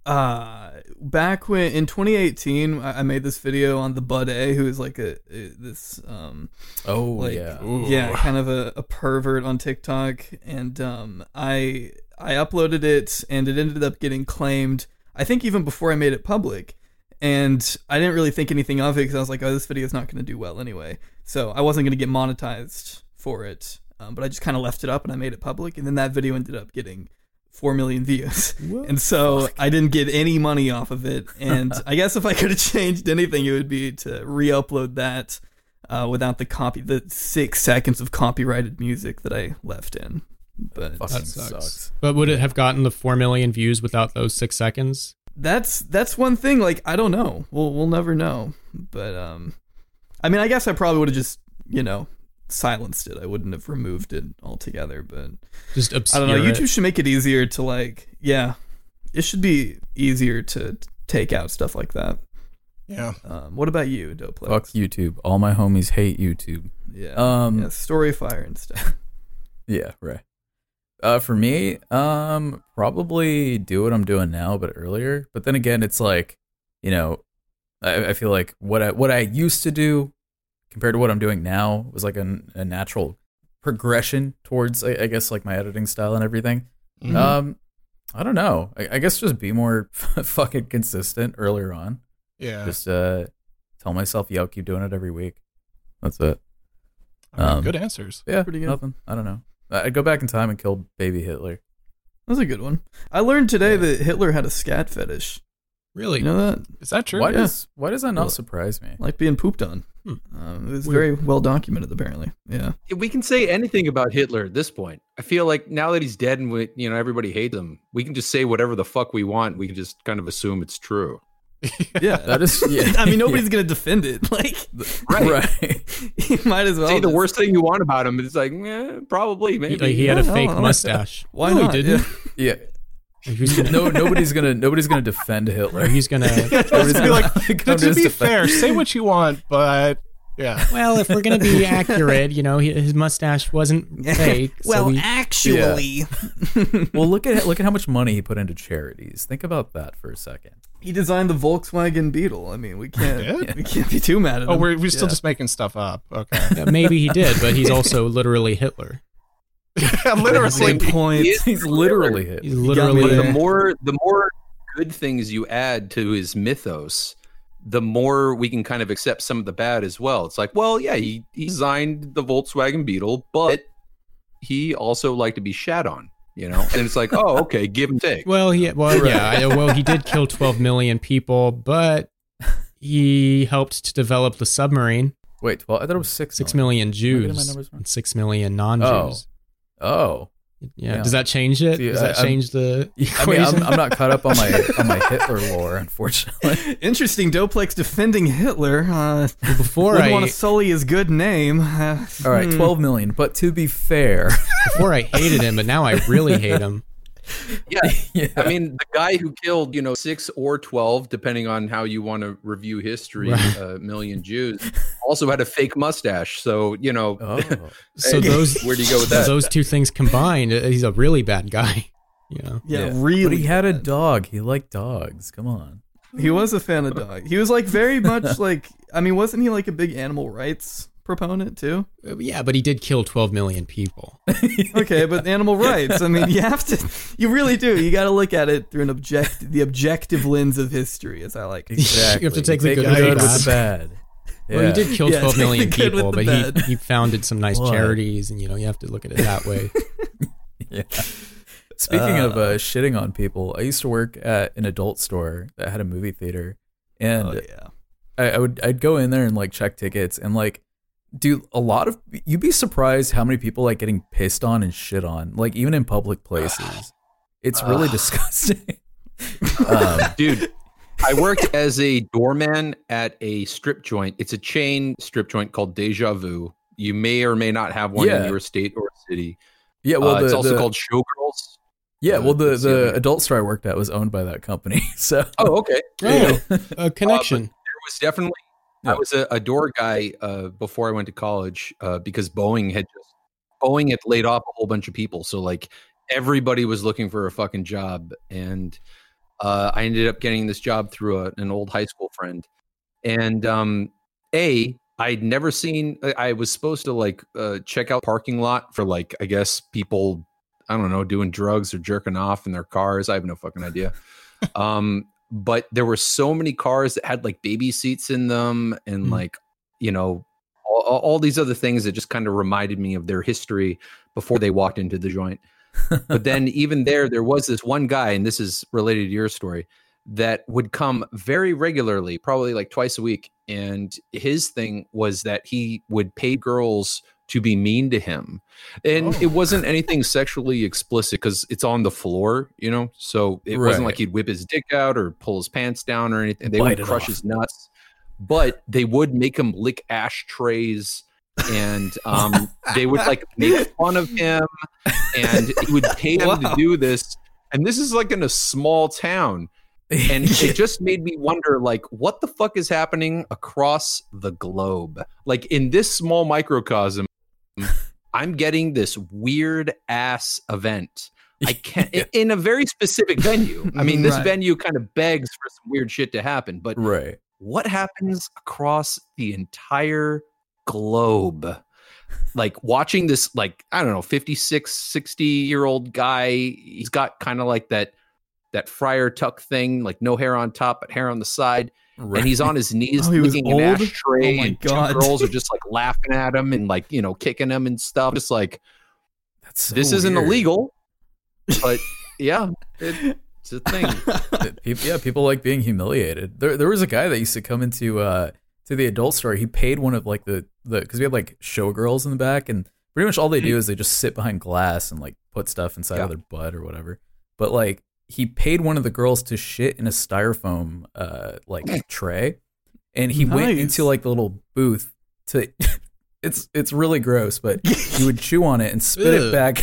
Uh, back when in twenty eighteen, I I made this video on the Bud A, who is like a, a this um Oh like yeah. yeah kind of a, a pervert on TikTok, and um I I uploaded it and it ended up getting claimed. I think even before I made it public, and I didn't really think anything of it because I was like, oh, this video is not going to do well anyway, so I wasn't going to get monetized for it. Um, but I just kind of left it up and I made it public, and then that video ended up getting four million views. What? And so I didn't get any money off of it. And I guess if I could have changed anything, it would be to re-upload that uh, without the copy, the six seconds of copyrighted music that I left in. But Fucking That sucks. sucks. But would it have gotten the four million views without those six seconds? that's that's one thing. Like, I don't know. We'll we'll never know. But um, I mean, I guess I probably would have just, you know, silenced it. I wouldn't have removed it altogether. But Just I obscure don't know. it. YouTube should make it easier to, like, yeah, it should be easier to take out stuff like that. Yeah. Um, what about you, Doplex? Fuck YouTube. All my homies hate YouTube. Yeah. Um, yeah, Storyfire and stuff. Yeah, right. Uh, for me, um, probably do what I'm doing now, but earlier. But then again, it's like, you know, I, I feel like what I what I used to do compared to what I'm doing now was like a, a natural progression towards, I, I guess, like my editing style and everything. Mhm. Um, I don't know. I, I guess just be more fucking consistent earlier on. Yeah. Just uh, tell myself, yo, keep doing it every week. That's it. I mean, um, good answers. Yeah, Pretty good. nothing. I don't know. I'd go back in time and kill baby Hitler. That's a good one. I learned today that Hitler had a scat fetish. Really? You know that? Is that true? Why Yeah. does why does that not Well, surprise me? Like being pooped on. Hmm. Um, it was Weird. very well documented, apparently. Yeah. We can say anything about Hitler at this point. I feel like now that he's dead and we, you know, everybody hates him, we can just say whatever the fuck we want. We can just kind of assume it's true. Yeah. That is, yeah. I mean, nobody's going to defend it. Like, Right. Right. you might as well. Say the just- worst thing you want about him. It's like, eh, probably, maybe. Like he had a Yeah, fake I like mustache. Why No, not? He didn't. Yeah. Who's gonna, No, nobody's gonna nobody's gonna defend Hitler. he's gonna. Nobody's Be like, gonna come to his be defense. fair, say what you want, but yeah. Well, if we're gonna be accurate, you know, his mustache wasn't fake. so well, we- actually, Well, look at look at how much money he put into charities. Think about that for a second. he designed the Volkswagen Beetle. I mean, we can't did? we can't be too mad at him. Oh, we're we're still Yeah. just making stuff up. Okay. Yeah, maybe he did, but he's also literally Hitler. Literally. Same point. He's literally hit. He's got me literally. there. the more the more good things you add to his mythos, the more we can kind of accept some of the bad as well. It's like, well, yeah, he, he designed the Volkswagen Beetle, but he also liked to be shat on, you know? And it's like, oh, okay, give and take. Well, he well yeah, I- well he did kill twelve million people, but he helped to develop the submarine. Wait, twelve? I thought it was six. Six million. million getting my Jews numbers wrong? and six million non-Jews. Oh, Yeah. Yeah. Does that change it? See, Does that I- I'm- change the I mean, equation? I'm, I'm not caught up on my on my Hitler lore, unfortunately. Interesting. Doplex defending Hitler. Uh, before wouldn't I want to sully his good name. Uh, All right, hmm. twelve million. But to be fair, before I hated him, but now I really hate him. Yeah. yeah, I mean, the guy who killed, you know, six or twelve, depending on how you want to review history, Right. uh, million Jews, also had a fake mustache. So, you know, oh, So hey, those where do you go with so that? those two things combined, uh, he's a really bad guy. You know. Yeah, really. But he had a bad. dog. He liked dogs. Come on. He was a fan of dog. He was like very much like. I mean, wasn't he like a big animal rights proponent too? Uh, Yeah, but he did kill twelve million people. Okay, but animal rights. I mean, you have to. You really do. You got to look at it through an object, the objective lens of history, as I like. Exactly. You have to take the You good the with the good with the bad. bad. Well, he Yeah. did kill Yeah, twelve take million the good with people, the but bad. he he founded some nice What? charities, and you know you have to look at it that way. Yeah. Speaking Uh, of uh, shitting on people, I used to work at an adult store that had a movie theater, and Oh yeah. I, I would I'd go in there and like check tickets and like, dude, a lot of you'd be surprised how many people like getting pissed on and shit on, like even in public places. It's really disgusting. um, Dude, I worked as a doorman at a strip joint. It's a chain strip joint called Deja Vu. You may or may not have one Yeah. in your state or city. yeah, well, uh, the, it's also the- called Showgirls. yeah, well, the Let's see if the I- adult store I worked at was owned by that company. So Oh, okay. Oh, a connection. There was definitely. Yeah. I was a, a door guy uh, before I went to college uh, because Boeing had just Boeing had laid off a whole bunch of people. So like everybody was looking for a fucking job, and Uh, I ended up getting this job through a, an old high school friend, and um, a I'd never seen. I was supposed to like uh, check out parking lot for like I guess people I don't know doing drugs or jerking off in their cars. I have no fucking idea. um, but there were so many cars that had like baby seats in them, and mm. like you know all, all these other things that just kind of reminded me of their history before they walked into the joint. But then even there, there was this one guy, and this is related to your story, that would come very regularly, probably like twice a week. And his thing was that he would pay girls to be mean to him. And oh. it wasn't anything sexually explicit because it's on the floor, you know? So it right. wasn't like he'd whip his dick out or pull his pants down or anything. They Bite would crush off. his nuts. But they would make him lick ashtrays. And um, they would like make fun of him, and he would pay them wow. to do this. And this is like in a small town, and it just made me wonder, like, what the fuck is happening across the globe? Like in this small microcosm, I'm getting this weird ass event. I can't in a very specific venue. I mean, this right. venue kind of begs for some weird shit to happen, but right. what happens across the entire globe? Like watching this, like, I don't know, fifty-six, sixty year old guy. He's got kind of like that, that Friar Tuck thing, like no hair on top, but hair on the side. Right. And he's on his knees oh, licking an ashtray. Oh my and God. Two girls are just like laughing at him and like, you know, kicking him and stuff. Just like, That's so this isn't weird. illegal, but yeah, it, it's a thing. People, yeah, people like being humiliated. There, there was a guy that used to come into, uh, to the adult store. He paid one of like the, the, cause we had like showgirls in the back, and pretty much all they do is they just sit behind glass and like put stuff inside yeah. of their butt or whatever. But like he paid one of the girls to shit in a styrofoam, uh, like tray. And he nice. went into like the little booth to, it's, it's really gross, but he would chew on it and spit it back.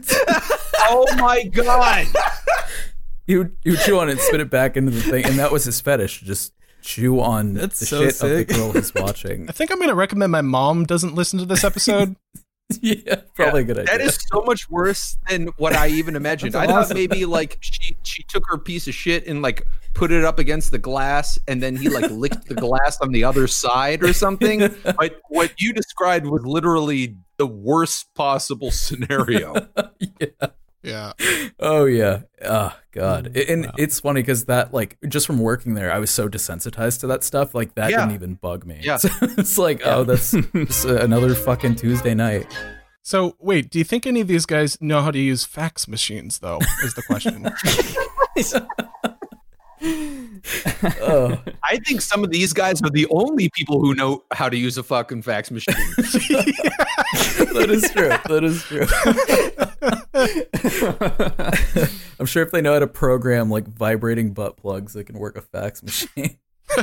Oh my God. He would, he would chew on it and spit it back into the thing. And that was his fetish. Just chew on That's the so shit sick. of the girl he's watching. I think I'm going to recommend my mom doesn't listen to this episode. Yeah, probably yeah, a good idea. That is so much worse than what I even imagined. I awesome. thought maybe like she she took her piece of shit and like put it up against the glass, and then he like licked the glass on the other side or something. But what you described was literally the worst possible scenario. Yeah. Yeah. Oh yeah. Oh God. And wow. it's funny because that, like, just from working there, I was so desensitized to that stuff. Like that yeah. didn't even bug me. Yeah. So it's like, yeah. oh, that's just another fucking Tuesday night. So wait, do you think any of these guys know how to use fax machines, though? Is the question. uh, I think some of these guys are the only people who know how to use a fucking fax machine. That is true. That is true. I'm sure if they know how to program like vibrating butt plugs, they can work a fax machine.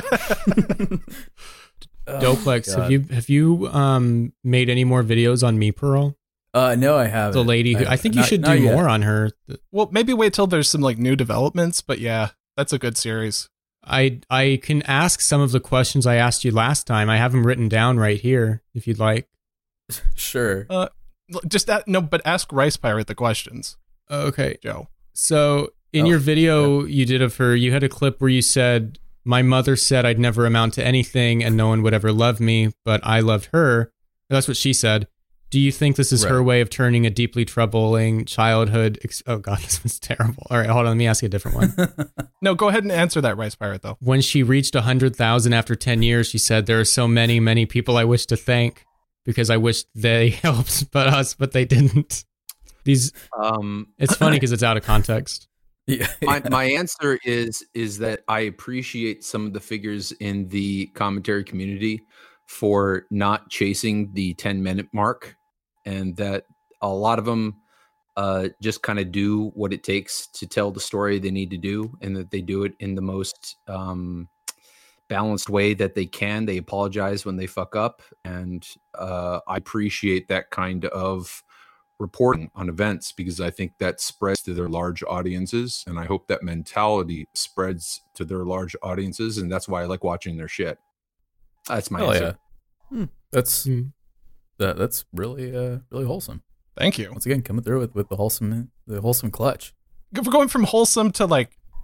Oh, Doplex, have you have you um made any more videos on Me Pearl? Uh, no, I haven't. The lady who I, I think you not, should do more on her. Well, maybe wait till there's some like new developments, but yeah. That's a good series. I I can ask some of the questions I asked you last time. I have them written down right here, if you'd like. Sure. Uh, just that, no, but ask Rice Pirate the questions. Okay, Joe. So in oh, your video yeah. you did of her, you had a clip where you said, "My mother said I'd never amount to anything and no one would ever love me, but I loved her." That's what she said. Do you think this is right. her way of turning a deeply troubling childhood? Ex- oh, God, this was terrible. All right, hold on. Let me ask you a different one. No, go ahead and answer that, Rice Pirate, though. When she reached one hundred thousand after ten years, she said, "There are so many, many people I wish to thank because I wish they helped but us, but they didn't." These, um, It's funny because it's out of context. Yeah, my, my answer is is that I appreciate some of the figures in the commentary community for not chasing the ten minute mark. And that a lot of them uh, just kind of do what it takes to tell the story they need to do, and that they do it in the most um, balanced way that they can. They apologize when they fuck up, and uh, I appreciate that kind of reporting on events because I think that spreads to their large audiences, and I hope that mentality spreads to their large audiences, and that's why I like watching their shit. That's my Hell answer. Yeah. Hmm. That's... Hmm. That that's really uh really wholesome. Thank you. Once again, coming through with, with the wholesome the wholesome clutch. We're going from wholesome to like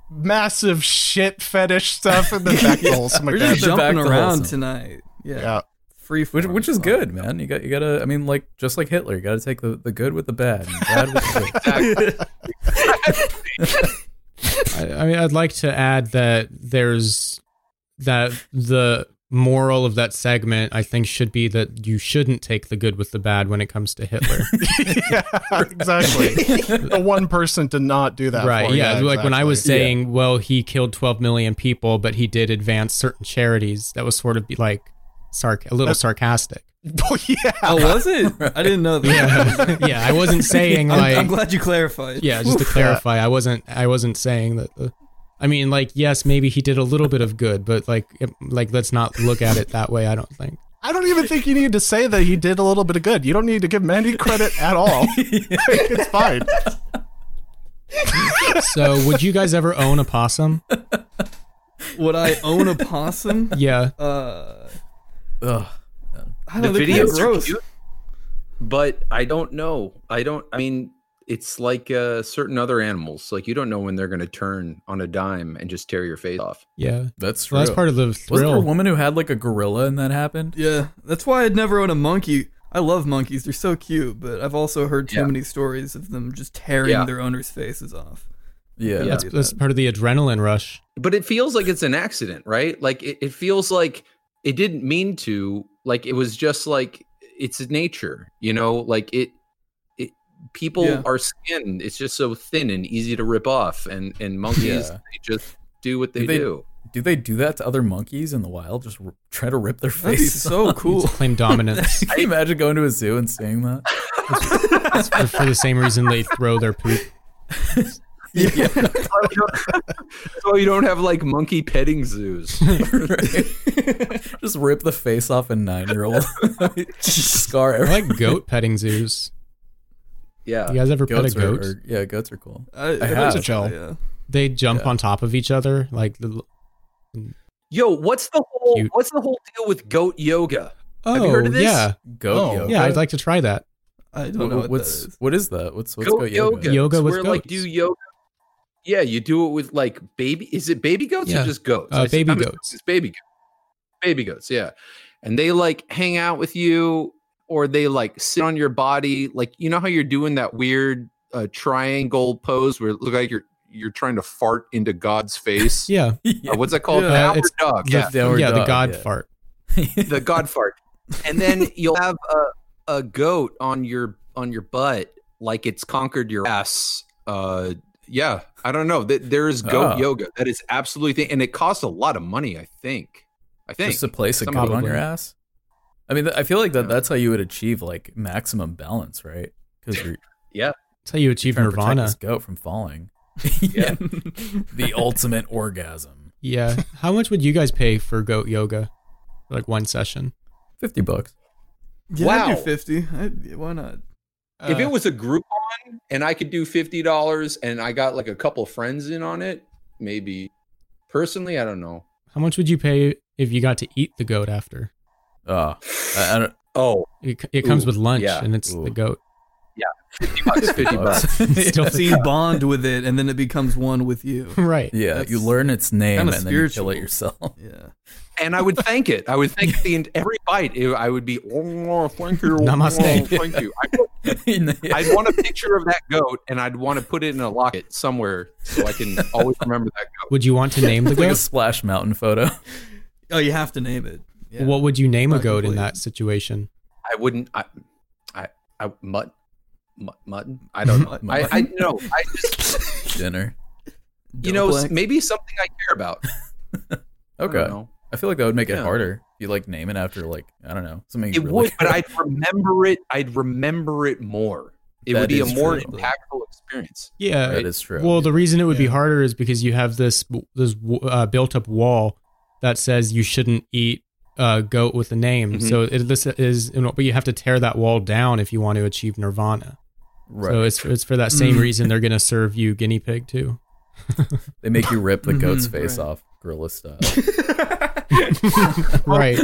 massive shit fetish stuff in the back Yeah. wholesome We're again. just jumping Back to around wholesome. tonight. Yeah. Yeah. Free Which, form which is stuff. good, man. You got you gotta. I mean, like just like Hitler, you gotta take the, the good with the bad. And bad with the good. I, I mean, I'd like to add that there's that the moral of that segment, I think, should be that you shouldn't take the good with the bad when it comes to Hitler. Yeah, exactly. The one person to not do that. Right. for, Yeah. Like when I was exactly. saying, well, he killed twelve million people, but he did advance certain charities. That was sort of be like sarc- a little That's- sarcastic. Oh, yeah. Oh, was it? I didn't know that. Yeah. Yeah. I wasn't saying I'm, like. I'm glad you clarified. Yeah, just to clarify, I wasn't. I wasn't saying that. The, I mean, like, yes, maybe he did a little bit of good, but like, it, like, let's not look at it that way. I don't think. I don't even think you need to say that he did a little bit of good. You don't need to give him any credit at all. It's fine. So, would you guys ever own a possum? Would I own a possum? Yeah. Uh, Ugh. I The don't know. They're videos are gross. cute, but I don't know. I don't. I mean, it's like uh, certain other animals. Like you don't know when they're going to turn on a dime and just tear your face off. Yeah. That's true. Well, that's part of the Wasn't there a thrill. woman who had like a gorilla and that happened? Yeah, that's why I'd never own a monkey. I love monkeys; they're so cute. But I've also heard too Yeah. many stories of them just tearing Yeah. their owners' faces off. Yeah. Yeah. That's, that's part of the adrenaline rush. But it feels like it's an accident, right? Like it, it feels like it didn't mean to. Like it was just like it's nature, you know. Like it, it people Yeah. our skin. It's just so thin and easy to rip off, and and monkeys Yeah. they just do what they, Do they- do. Do they do that to other monkeys in the wild? Just r- try to rip their That'd be faces so off? cool. Claim dominance. Can you imagine going to a zoo and seeing that? It's for, for the same reason they throw their poop. Yeah. That's why we don't- that's why you don't have like monkey petting zoos. Right. Just rip the face off a nine-year-old. Scar I every like goat petting zoos. Yeah. You guys ever pet a goats. Are, goat? are- yeah, goats are cool. I, I heard have. about Gel. that, Yeah. They jump Yeah. on top of each other, like the. Yo, what's the whole Cute. what's the whole deal with goat yoga? Oh, Have you heard of this? yeah, Goat Oh. yoga. yeah. I'd like to try that. I don't What- know what what's that is. what is that? What's what's goat, goat yoga. yoga? Yoga It's with where like goats. do yoga. Yeah, you do it with like baby. Is it baby goats Yeah. or just goats? Uh, I- baby I'm assuming goats. It's baby goats. Baby goats. Yeah, and they like hang out with you, or they like sit on your body. Like you know how you're doing that weird uh, triangle pose where it looks like you're you're trying to fart into God's face. Yeah, Yeah. Uh, what's that called? Yeah. The Uh, downward it's dog. the, Yeah, downward yeah, the dog, God yeah. fart. the God fart, and then you'll have a, a goat on your on your butt, like it's conquered your ass. Uh, yeah, I don't know. Th- There is goat Oh. yoga that is absolutely thing, and it costs a lot of money. I think. I think Just to place a Some goat on probably. your ass. I mean, th- I feel like that Yeah. that's how you would achieve like maximum balance, right? Because you're yeah. That's how you achieve trying to protect nirvana. this goat from falling. Yeah, the ultimate orgasm. Yeah. How much would you guys pay for goat yoga? For like one session? Fifty bucks. Yeah, I'd Wow. do fifty. I'd, why not? If it Uh, was a group one and I could do fifty dollars and I got like a couple friends in on it, maybe. Personally, I don't know. How much would you pay if you got to eat the goat after? Oh, I, I don't. Oh, It, it comes Ooh, with lunch, yeah. and it's Ooh. the goat. fifty bucks, fifty bucks. Still, So you bond with it, and then it becomes one with you. right. Yeah, That's you learn its name and kinda then you kill spiritual. it yourself. Yeah. And I would thank it. I would thank the en- every bite. It- I would be, oh, thank you, Namaste. oh, thank you. I, I'd want a picture of that goat, and I'd want to put it in a locket somewhere so I can always remember that goat. Would you want to name the It's like a goat? Splash Mountain photo. Oh, you have to name it. Yeah. What would you name a Not goat in complete. that situation? I wouldn't. I, I, I mut, mut, mutton. I don't know. Mutton. I, I know. I just, Dinner. you know, Duplex. maybe something I care about. I Okay. don't know. I feel like that would make it Yeah. harder. You like name it after like I don't know something. you It really would, but care I'd remember it. I'd remember it more. It That would be a is more true. impactful experience. Yeah. about. That is true. Well, the reason it would be Yeah. harder is because you have this this uh, built-up wall that says you shouldn't eat a goat with a name. Mhm. So it, this is, you know, but you have to tear that wall down if you want to achieve nirvana. right. So it's it's for that same Mm. reason they're gonna serve you guinea pig too. They make you rip the goat's Mhm, face right. off, gorilla style. Right.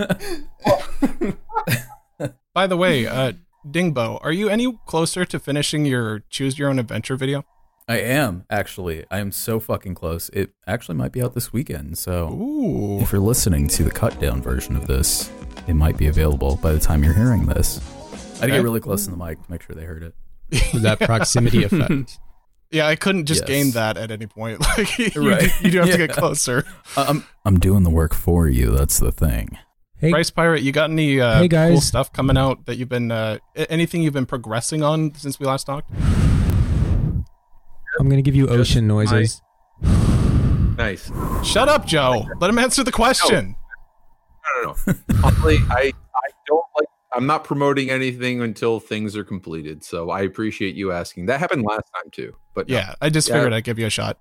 By the way, uh, Dingbo, are you any closer to finishing your choose your own adventure video? I am, actually. I am so fucking close. It actually might be out this weekend, so Ooh. if you're listening to the cut down version of this, it might be available by the time you're hearing this. I had to get really close to the mic to make sure they heard it. That proximity effect. Yeah, I couldn't just Yes. gain that at any point. Like, you, Right. you do have to Yeah. get closer. I'm, I'm doing the work for you. That's the thing. Hey, Bryce Pirate, you got any uh, Hey, guys. cool stuff coming out that you've been, uh, a- anything you've been progressing on since we last talked? I'm going to give you ocean noises. Nice. Shut up, Joe. Let him answer the question. No, no, no. Honestly, I, I don't like. I'm not promoting anything until things are completed. So I appreciate you asking. That happened last time too. But no. Yeah, I just Yeah. figured I'd give you a shot.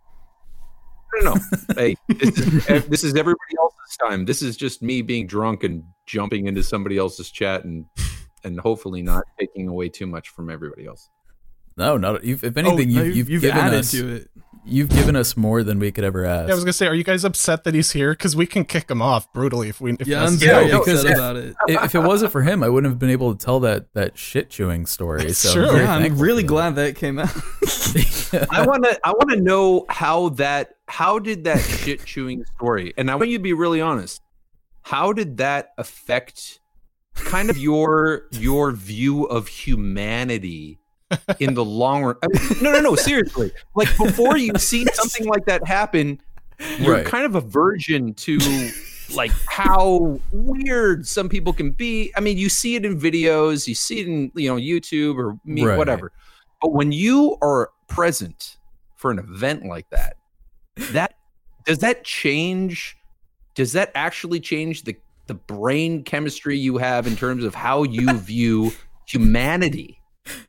No, no. Hey, this is, this is everybody else's time. This is just me being drunk and jumping into somebody else's chat and and hopefully not taking away too much from everybody else. No, not if if anything, no, you, you've, you've given added us to it. you've given us more than we could ever ask. Yeah, I was gonna say, are you guys upset that he's here? Because we can kick him off brutally if we. If Yeah, I'm necessary. very Yeah, upset because- about it. if if it wasn't for him, I wouldn't have been able to tell that that shit chewing story. It's So true. very Yeah, I'm thankful really for glad that came out. that. I want to I want to know how that how did that shit chewing story, and I want you to be really honest. How did that affect kind of your your view of humanity in the long run? I mean, no, no, no. Seriously, like before you see something like that happen, you're Right. kind of a virgin to like how weird some people can be. I mean, you see it in videos, you see it in you know YouTube or me, Right. whatever. But when you are present for an event like that, that does that change? Does that actually change the the brain chemistry you have in terms of how you view humanity?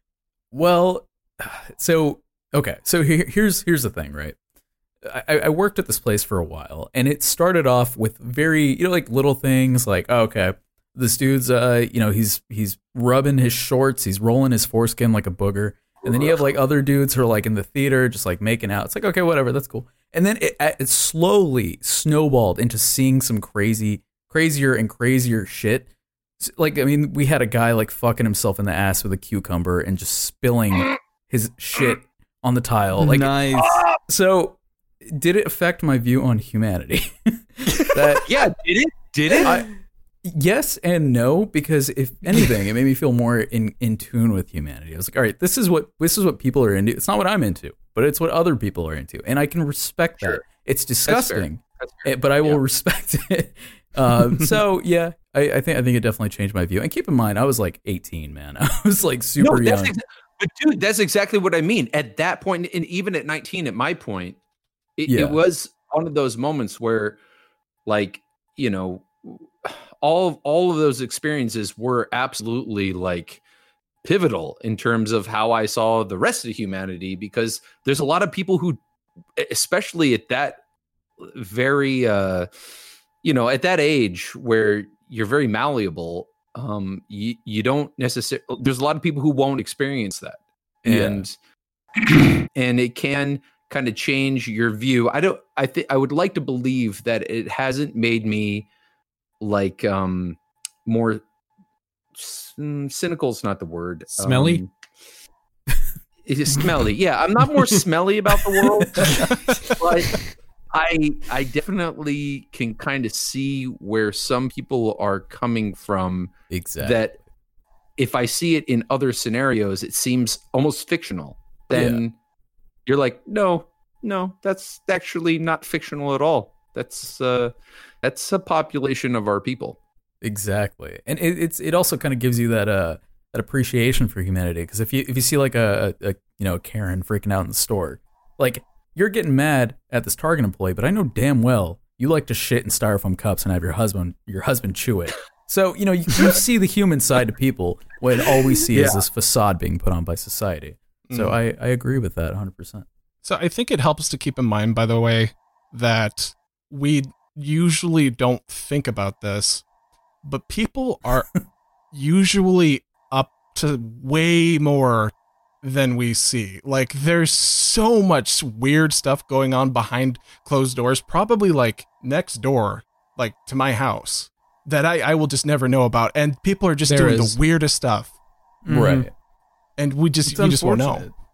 Well, so okay, so here, here's here's the thing, right? I, I worked at this place for a while, and it started off with very, you know, like little things, like oh, okay, this dude's, uh, you know, he's he's rubbing his shorts, he's rolling his foreskin like a booger, and then you have like other dudes who are like in the theater, just like making out. It's like okay, whatever, that's cool. And then it, it slowly snowballed into seeing some crazy, crazier and crazier shit. Like, I mean, we had a guy like fucking himself in the ass with a cucumber and just spilling his shit on the tile. Like, nice. so did it affect my view on humanity? that Yeah, did it? Did it? I, yes and no, because if anything, it made me feel more in, in tune with humanity. I was like, all right, this is what this is what people are into. It's not what I'm into, but it's what other people are into, and I can respect that. Sure. It's That's fair. disgusting, That's fair. eh, but I will Yeah. respect it. Um, so yeah, I, I think I think it definitely changed my view. And keep in mind, I was like eighteen, man. I was like super No, that's young. exa- but dude, that's exactly what I mean. At that point, and even at nineteen, at my point, it, Yeah. it was one of those moments where, like, you know, all of, all of those experiences were absolutely like pivotal in terms of how I saw the rest of humanity. Because there's a lot of people who, especially at that very, uh, you know, at that age where you're very malleable. Um, you, you don't necessarily, there's a lot of people who won't experience that. And, and it can kind of change your view. I don't, I think I would like to believe that it hasn't made me like, um, more mm, cynical is not the word. Smelly? Um, it is smelly. Yeah. I'm not more smelly about the world, but I I definitely can kind of see where some people are coming from. Exactly. That if I see it in other scenarios, it seems almost fictional. Then you're like, no, no, that's actually not fictional at all. That's uh, that's a population of our people. Exactly, and it, it's it also kind of gives you that uh that appreciation for humanity, because if you if you see like a, a, a you know Karen freaking out in the store, like you're getting mad at this Target employee, but I know damn well you like to shit in styrofoam cups and have your husband your husband chew it. So you know you, you see the human side to people when all we see is Yeah. this facade being put on by society. So Mm. I, I agree with that one hundred percent. So I think it helps to keep in mind, by the way, that we usually don't think about this, but people are usually up to way more than we see. Like, there's so much weird stuff going on behind closed doors, probably like next door, like to my house, that I, I will just never know about. And people are just There doing is. the weirdest stuff. Right. And we just, It's you just won't know. unfortunate.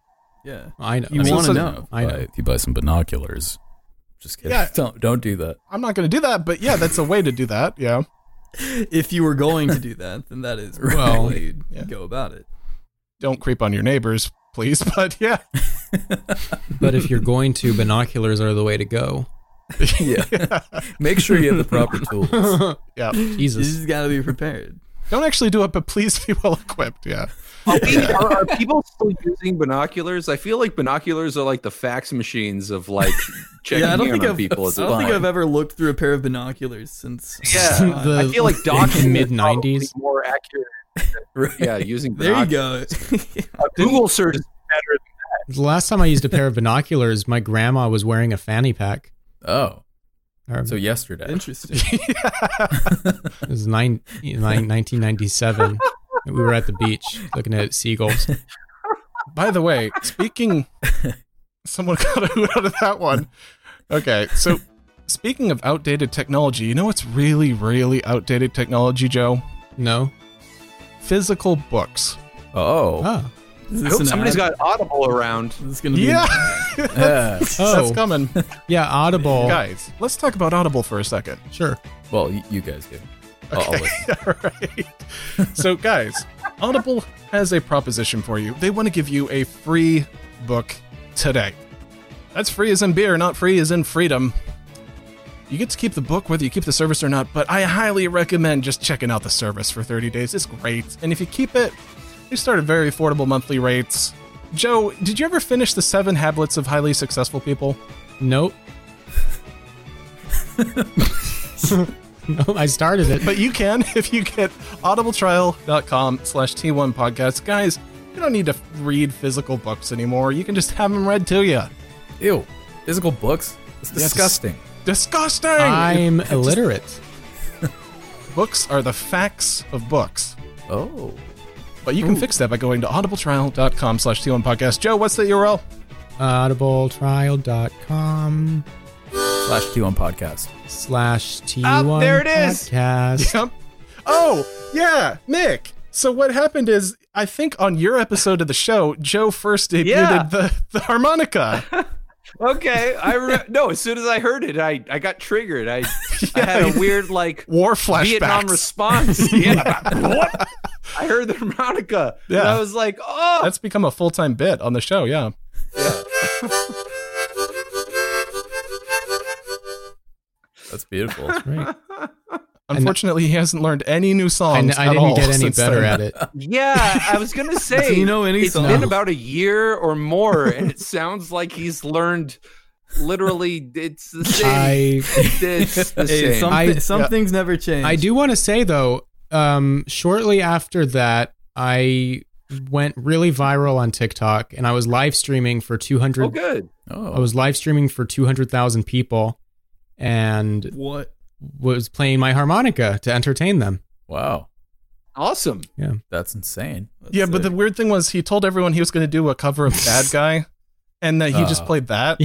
Yeah. I know. You I mean, want so- to know. I know. If you buy some binoculars, just kidding. Yeah. Don't don't do that. I'm not going to do that, but yeah, that's a way to do that. Yeah. If you were going to do that, then that is Well, well, you'd yeah. go about it. Don't creep on your neighbors, please. But yeah. But if you're going to, binoculars are the way to go. Yeah. Make sure you have the proper tools. Yeah. You Jesus. just got to be prepared. Don't actually do it, but please be well equipped. Yeah. Are, we- are- are people still using binoculars? I feel like binoculars are like the fax machines of like checking Yeah, I don't in think on I've people. I At don't this think point. I've ever looked through a pair of binoculars since. Yeah, The I feel like documenting mid is probably nineties. more accurate. Right. Yeah, using There you binoculars. go. A Google search is better. The last time I used a pair of binoculars, my grandma was wearing a fanny pack. Oh, Or- so yesterday. Interesting. It was nine, nine, nineteen ninety-seven. We were at the beach looking at seagulls. By the way, speaking, someone got a hoot out of that one. Okay, so speaking of outdated technology, you know what's really, really outdated technology, Joe? No? Physical books. Oh. Oh. Is I this hope an somebody's ad? got Audible around. Is this gonna be Yeah, Yeah. Oh. that's coming. Yeah, Audible. Guys, let's talk about Audible for a second. Sure. Well, y- you guys do. I'll- I'll Okay, listen. all right. So, guys, Audible has a proposition for you. They want to give you a free book today. That's free as in beer, not free as in freedom. You get to keep the book whether you keep the service or not, but I highly recommend just checking out the service for thirty days. It's great. And if you keep it, they start at very affordable monthly rates. Joe, did you ever finish the Seven Habits of Highly Successful People? Nope. No, I started it. But you can if you get audibletrial.com slash T1 podcast. Guys, you don't need to read physical books anymore. You can just have them read to you. Ew. Physical books? It's Yes. disgusting. Disgusting! I'm illiterate. Books are the facts of books. Oh. But you can fix that by going to audibletrial.com slash T1 podcast. Joe, what's the U R L? Audibletrial.com Slash T one podcast. slash T1 Ah, there it is. podcast. Yep. Oh, yeah, Nick. So what happened is, I think on your episode of the show, Joe first debuted Yeah. the, the harmonica. Okay, I re- no. As soon as I heard it, I, I got triggered. I, I had a weird like War flashbacks. Vietnam response. Yeah, what? I heard the harmonica. Yeah. and I was like, oh, That's become a full-time bit on the show, yeah. That's beautiful. Right. Unfortunately, he hasn't learned any new I, songs I at didn't all get any since better then. at it. yeah. I was gonna say, Do you know any it's songs? been about a year or more, and it sounds like he's learned. Literally, it's the same. I It's the Hey, same. some, I- thi- some yeah. things never change. I do want to say though, um, shortly after that, I went really viral on TikTok, and I was live streaming for two hundred. oh, good. Oh. I was live streaming for two hundred thousand people, and What? was playing my harmonica to entertain them. Wow. Awesome. That's insane. That's Yeah, but the sick. weird thing was he told everyone he was going to do a cover of Bad Guy, and that he just Uh. played that.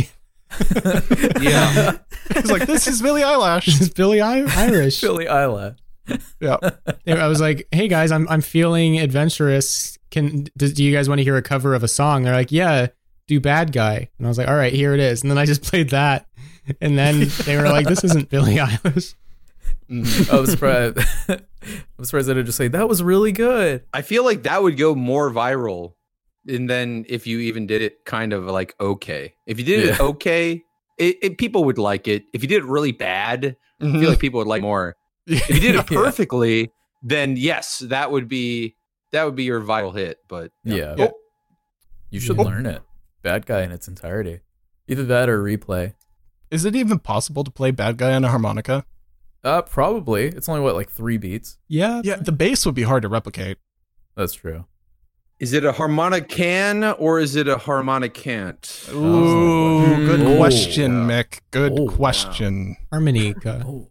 Yeah. He's like, this is Billie Eilish. This is Billie I- Irish. Billy Isla. Yeah. I was like, "Hey guys, I'm I'm feeling adventurous. Can do, do you guys want to hear a cover of a song?" They're like, "Yeah, do Bad Guy." And I was like, "All right, here it is." And then I just played that, and then they were like, "This isn't Billie Eilish." Mhm. I was surprised. I'm surprised they didn't just say that was really good. I feel like that would go more viral. And then if you even did it kind of like okay. If you did it Yeah. okay, it, it people would like it. If you did it really bad, I Mhm. feel like people would like more. If you did it Yeah. perfectly, then yes, that would be that would be your viral hit. But Yeah. Oh. You should Yeah. learn it. Bad Guy in its entirety. Either that or replay. Is it even possible to play Bad Guy on a harmonica? Uh, probably. It's only what, like three beats? Yeah, Yeah, the bass would be hard to replicate. That's true. is it a harmonic can or is it a harmonic can't? Ooh, good Oh, question, yeah. Mick. Good Oh, wow. question. harmonica. Oh.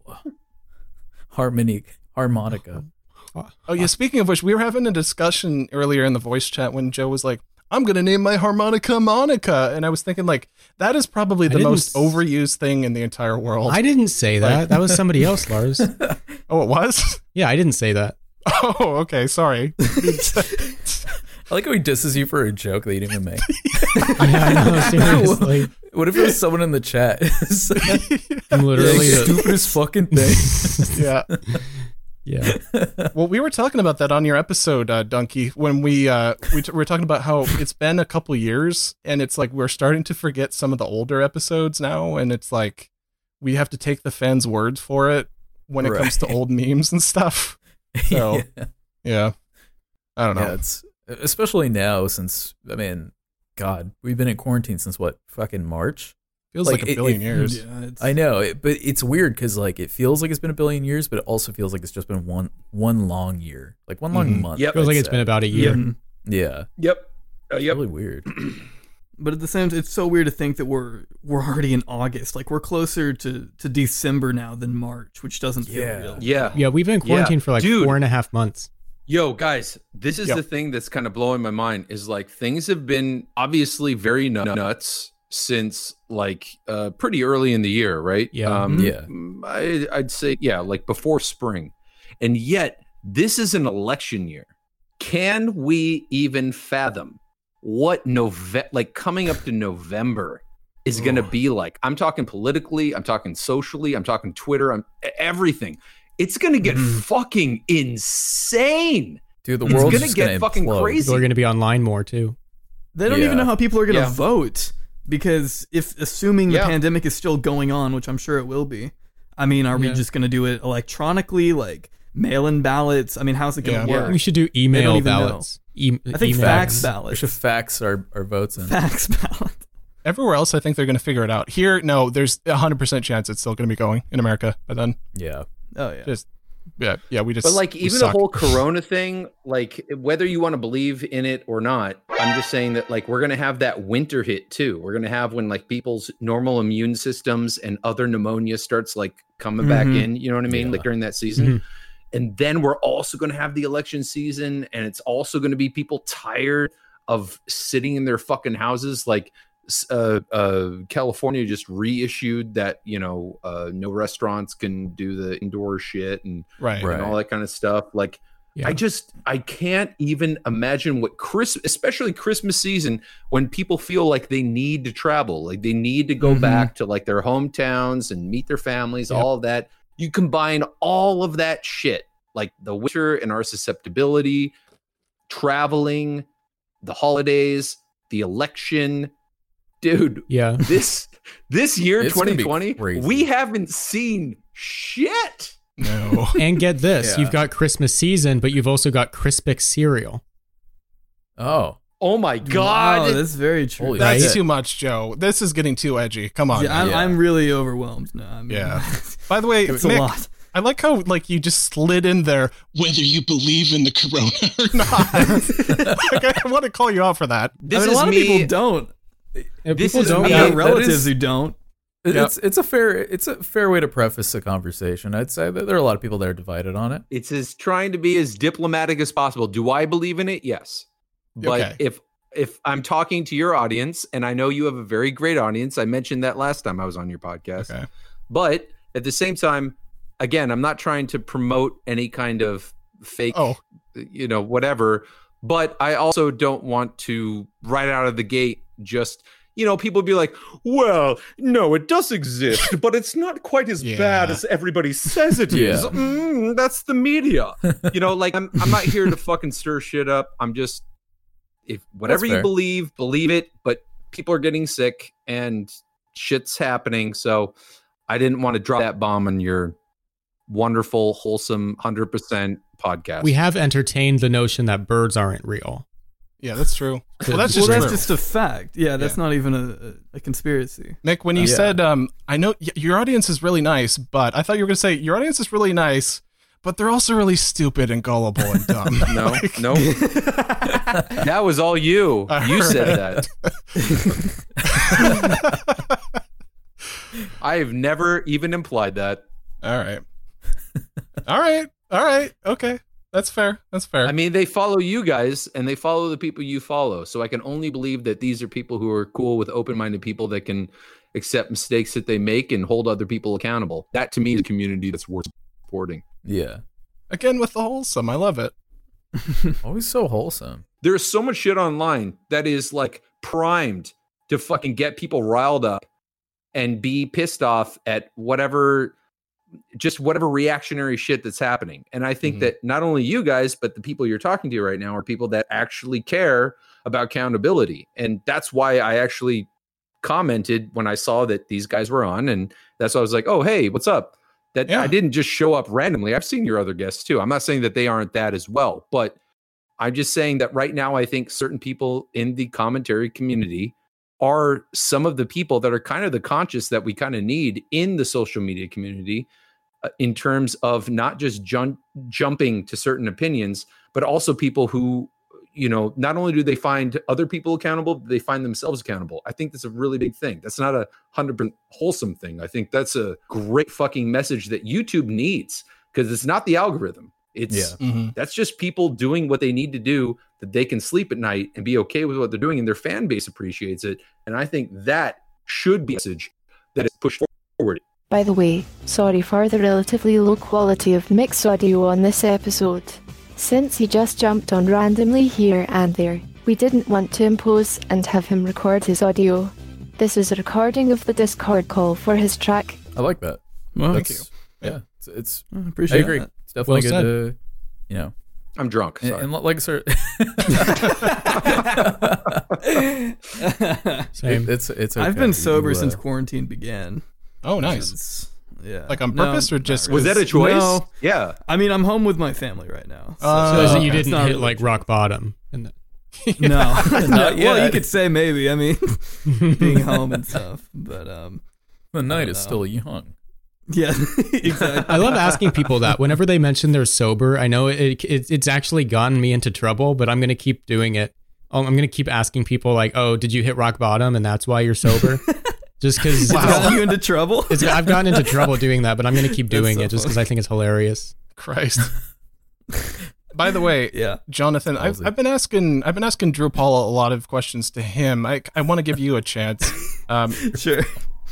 Harmonic. Harmonica. Oh, yeah, speaking of which, we were having a discussion earlier in the voice chat when Joe was like, I'm going to name my harmonica Monica. And I was thinking, like, that is probably I the didn't most s- overused thing in the entire world. I didn't say that. Like- That was somebody else, Lars. Oh, it was? Yeah, I didn't say that. Oh, okay. Sorry. I like how he disses you for a joke that you didn't even make. Yeah, I know, seriously. What if it was someone in the chat? I'm literally the the, stupidest fucking thing. Yeah. yeah. Well, we were talking about that on your episode, uh, Donkey, when we uh, we t- were talking about how it's been a couple years, and it's like we're starting to forget some of the older episodes now, and it's like we have to take the fans' words for it when it Right. comes to old memes and stuff. So, yeah. yeah, I don't know. Yeah, it's especially now since I mean, God, we've been in quarantine since what fucking March. Feels like, like, a it- billion it- years. Yeah, it's, I know, it, but it's weird because like it feels like it's been a billion years, but it also feels like it's just been one one long year, like one long Mhm. month. Yep. Feels like I'd it's say. been about a year. Mhm. Yeah, Yep. Uh, it's yep. really weird. But at the same time, it's so weird to think that we're we're already in August. Like we're closer to, to December now than March, which doesn't feel Yeah. real. Yeah. Yeah, we've been in quarantine Yeah. for like Dude. four and a half months. Yo, guys, this is Yep. the thing that's kind of blowing my mind is like things have been obviously very nu- nuts since like uh pretty early in the year, right? Yeah. Um, Yeah. I, I'd say, yeah, like before spring. And yet, this is an election year. Can we even fathom what Nove- like coming up to November is going to be like? I'm talking politically, I'm talking socially, I'm talking Twitter, I'm everything. It's going to get Mhm. fucking insane. Dude, the It's world's gonna just get gonna fucking implode. crazy. People are going to be online more too. They don't Yeah. even know how people are going to Yeah. vote because if assuming the Yeah. pandemic is still going on, which I'm sure it will be, I mean, are Yeah. we just going to do it electronically, like mail-in ballots? I mean, how's it going to Yeah. work? We should do don't email even know. ballots. E- I think email fax ballots. We ballots. should fax our, our votes in. Fax ballot. Everywhere else, I think they're going to figure it out. Here, no, there's a hundred percent chance it's still going to be going in America by then. Yeah. Oh yeah. Just, yeah, yeah, we just. But like we even the suck. whole corona thing, like whether you want to believe in it or not, I'm just saying that like we're gonna have that winter hit too. We're gonna have when like people's normal immune systems and other pneumonia starts like coming back Mhm. in. You know what I mean? Yeah. Like during that season. And then we're also gonna have the election season, and it's also gonna be people tired of sitting in their fucking houses. Like uh, uh, California just reissued that you know uh, no restaurants can do the indoor shit and right. Right. and all that kind of stuff. Like, Yeah. I just I can't even imagine what Chris, especially Christmas season, when people feel like they need to travel, like they need to go Mhm. back to like their hometowns and meet their families, Yep. all of that. You combine all of that shit, like the winter and our susceptibility, traveling, the holidays, the election, dude. Yeah. This this year, It's gonna be twenty twenty, crazy. we haven't seen shit. No. And get this, Yeah. you've got Christmas season, but you've also got Crispix cereal. Oh. Oh my god. Wow, that's very true. Holy That's shit. too much, Joe. This is getting too edgy. Come on. yeah, I'm, Yeah. I'm really overwhelmed. No, I mean, Yeah. By the way, it's a Mick, lot. I like how like you just slid in there whether you believe in the corona or not. Like, I want to call you out for that. This I mean, is a lot me. of people don't. And This people is don't me. I Yeah, have that relatives is- who don't. It- Yep. It's it's a fair it's a fair way to preface the conversation. I'd say that there are a lot of people that are divided on it. It's as trying to be as diplomatic as possible. Do I believe in it? Yes. But Okay. if if I'm talking to your audience, and I know you have a very great audience, I mentioned that last time I was on your podcast. Okay. But at the same time, again, I'm not trying to promote any kind of fake, Oh. you know, whatever. But I also don't want to right out of the gate just, you know, people be like, well, no, it does exist, but it's not quite as Yeah. bad as everybody says it is. Yeah. Mm, that's the media. You know, like I'm I'm not here to fucking stir shit up. I'm just if whatever That's you fair. believe, believe it, but people are getting sick and shit's happening. So I didn't want to drop that bomb on your wonderful, wholesome, one hundred percent podcast. We have entertained the notion that birds aren't real. Yeah, that's true. Well, that's Well, just that's true. just a fact. Yeah, that's Yeah. not even a, a conspiracy. Nick, when you Yeah. said, um, I know y- your audience is really nice, but I thought you were going to say your audience is really nice, but they're also really stupid and gullible and dumb. no, Like, no. That was all you. You said that. I have never even implied that. All right. All right. All right. Okay. That's fair. That's fair. I mean, they follow you guys and they follow the people you follow. So I can only believe that these are people who are cool with open-minded people that can accept mistakes that they make and hold other people accountable. That to me is a community that's worth supporting. Yeah. Again, with the wholesome. I love it. Always so wholesome. There's so much shit online that is like primed to fucking get people riled up and be pissed off at whatever, just whatever reactionary shit that's happening. And I think mm-hmm. that not only you guys, but the people you're talking to right now are people that actually care about accountability. And that's why I actually commented when I saw that these guys were on. And that's why I was like, oh, hey, what's up? That yeah. I didn't just show up randomly. I've seen your other guests too. I'm not saying that they aren't that as well, but I'm just saying that right now, I think certain people in the commentary community are some of the people that are kind of the conscious that we kind of need in the social media community uh, in terms of not just jun- jumping to certain opinions, but also people who, you know, not only do they find other people accountable, but they find themselves accountable. I think that's a really big thing. That's not a hundred percent wholesome thing. I think that's a great fucking message that YouTube needs, because it's not the algorithm. It's yeah. mm-hmm. that's just people doing what they need to do, that they can sleep at night and be okay with what they're doing, and their fan base appreciates it. And I think that should be a message that is pushed forward. By the way, sorry for the relatively low quality of mixed audio on this episode. Since he just jumped on randomly here and there, we didn't want to impose and have him record his audio. This is a recording of the Discord call for his track. I like that. Well, thank you. Yeah, it's, it's I appreciate I agree. That. It's definitely well good to, you know. I'm drunk. Sorry. And, and like sir, Same. It's it's. Okay. I've been sober you, uh, since quarantine began. Oh, nice. Since, yeah. Like on No, purpose or just Was that a choice? No. Yeah. I mean, I'm home with my family right now. So, Uh, So is it you okay. didn't not hit really like true. rock bottom? And the- No. Not well, yet. you could say maybe. I mean, being home and stuff. But um, the night is know. still young. yeah, exactly. I love asking people that whenever they mention they're sober. I know it, it it's actually gotten me into trouble, but I'm gonna keep doing it. Oh, I'm gonna keep asking people like, "Oh, did you hit rock bottom, and that's why you're sober?" Just because It's gotten you into trouble. it's, I've gotten into trouble doing that, but I'm gonna keep That's doing so it just because funny. I think it's hilarious. Christ. By the way, Yeah. Jonathan, I've, Ballsy. I've been asking I've been asking Drew Paul a lot of questions to him. I I want to give you a chance. Um, Sure.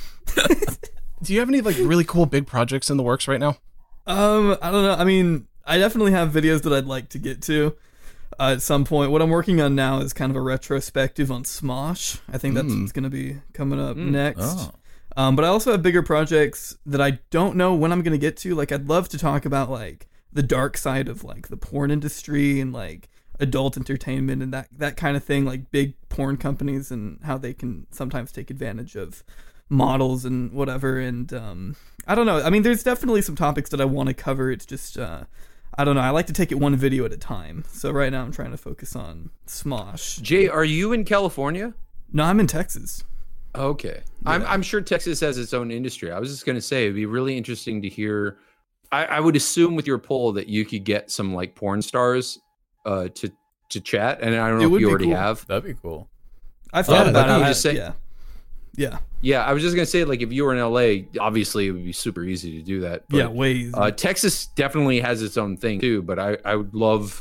do you have any like really cool big projects in the works right now? Um, I don't know. I mean, I definitely have videos that I'd like to get to uh, at some point. What I'm working on now is kind of a retrospective on Smosh. I think that's Mm. what's going to be coming up Mm. next. Oh. Um, but I also have bigger projects that I don't know when I'm going to get to. Like, I'd love to talk about like the dark side of like the porn industry and like adult entertainment and that that kind of thing. Like big porn companies and how they can sometimes take advantage of models and whatever. And um, I don't know. I mean, there's definitely some topics that I want to cover. It's just uh, I don't know. I like to take it one video at a time. So right now I'm trying to focus on Smosh. Jay, are you in California? No, I'm in Texas. Okay. I'm I'm sure Texas has its own industry. I was just going to say, it'd be really interesting to hear. I, I would assume with your poll that you could get some like porn stars uh, to to chat. And I don't It know if would you be already cool. have. That'd be cool. I thought Yeah, about I it. would I- just say- yeah. Yeah. Yeah, I was just going to say, like, if you were in L A, obviously it would be super easy to do that. But, Yeah, way easy. Uh, Texas definitely has its own thing too, but I, I would love,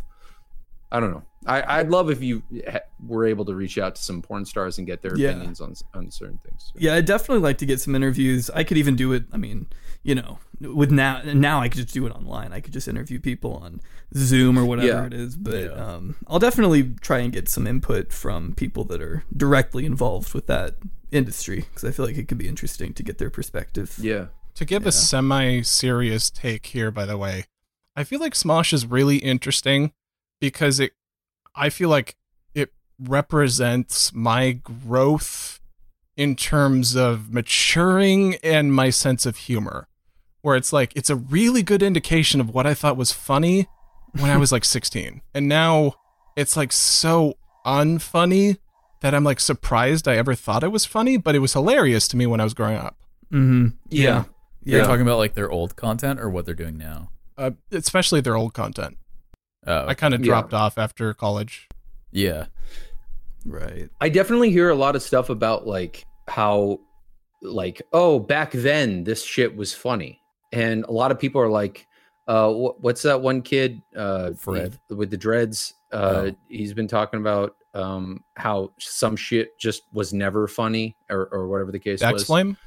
I don't know. I, I'd love if you ha- were able to reach out to some porn stars and get their Yeah. opinions on on certain things. Yeah, I'd definitely like to get some interviews. I could even do it. I mean, you know, with now now I could just do it online. I could just interview people on Zoom or whatever Yeah. it is. But Yeah. um, I'll definitely try and get some input from people that are directly involved with that industry, because I feel like it could be interesting to get their perspective. Yeah. To give Yeah. a semi-serious take here, by the way, I feel like Smosh is really interesting because it, I feel like it represents my growth in terms of maturing and my sense of humor, where it's like, it's a really good indication of what I thought was funny when I was like sixteen. And now it's like so unfunny that I'm like surprised I ever thought it was funny, but it was hilarious to me when I was growing up. Mm-hmm. Yeah. You're Yeah. talking about like their old content or what they're doing now? Uh, especially their old content. Oh, I kind of Yeah. dropped off after college. yeah. Right. I definitely hear a lot of stuff about like how, like, oh, back then this shit was funny. And a lot of people are like, uh, wh- what's that one kid? Uh, Fred. the- with the dreads. Uh, Oh. He's been talking about um, how some shit just was never funny or, or whatever the case was. Backflame?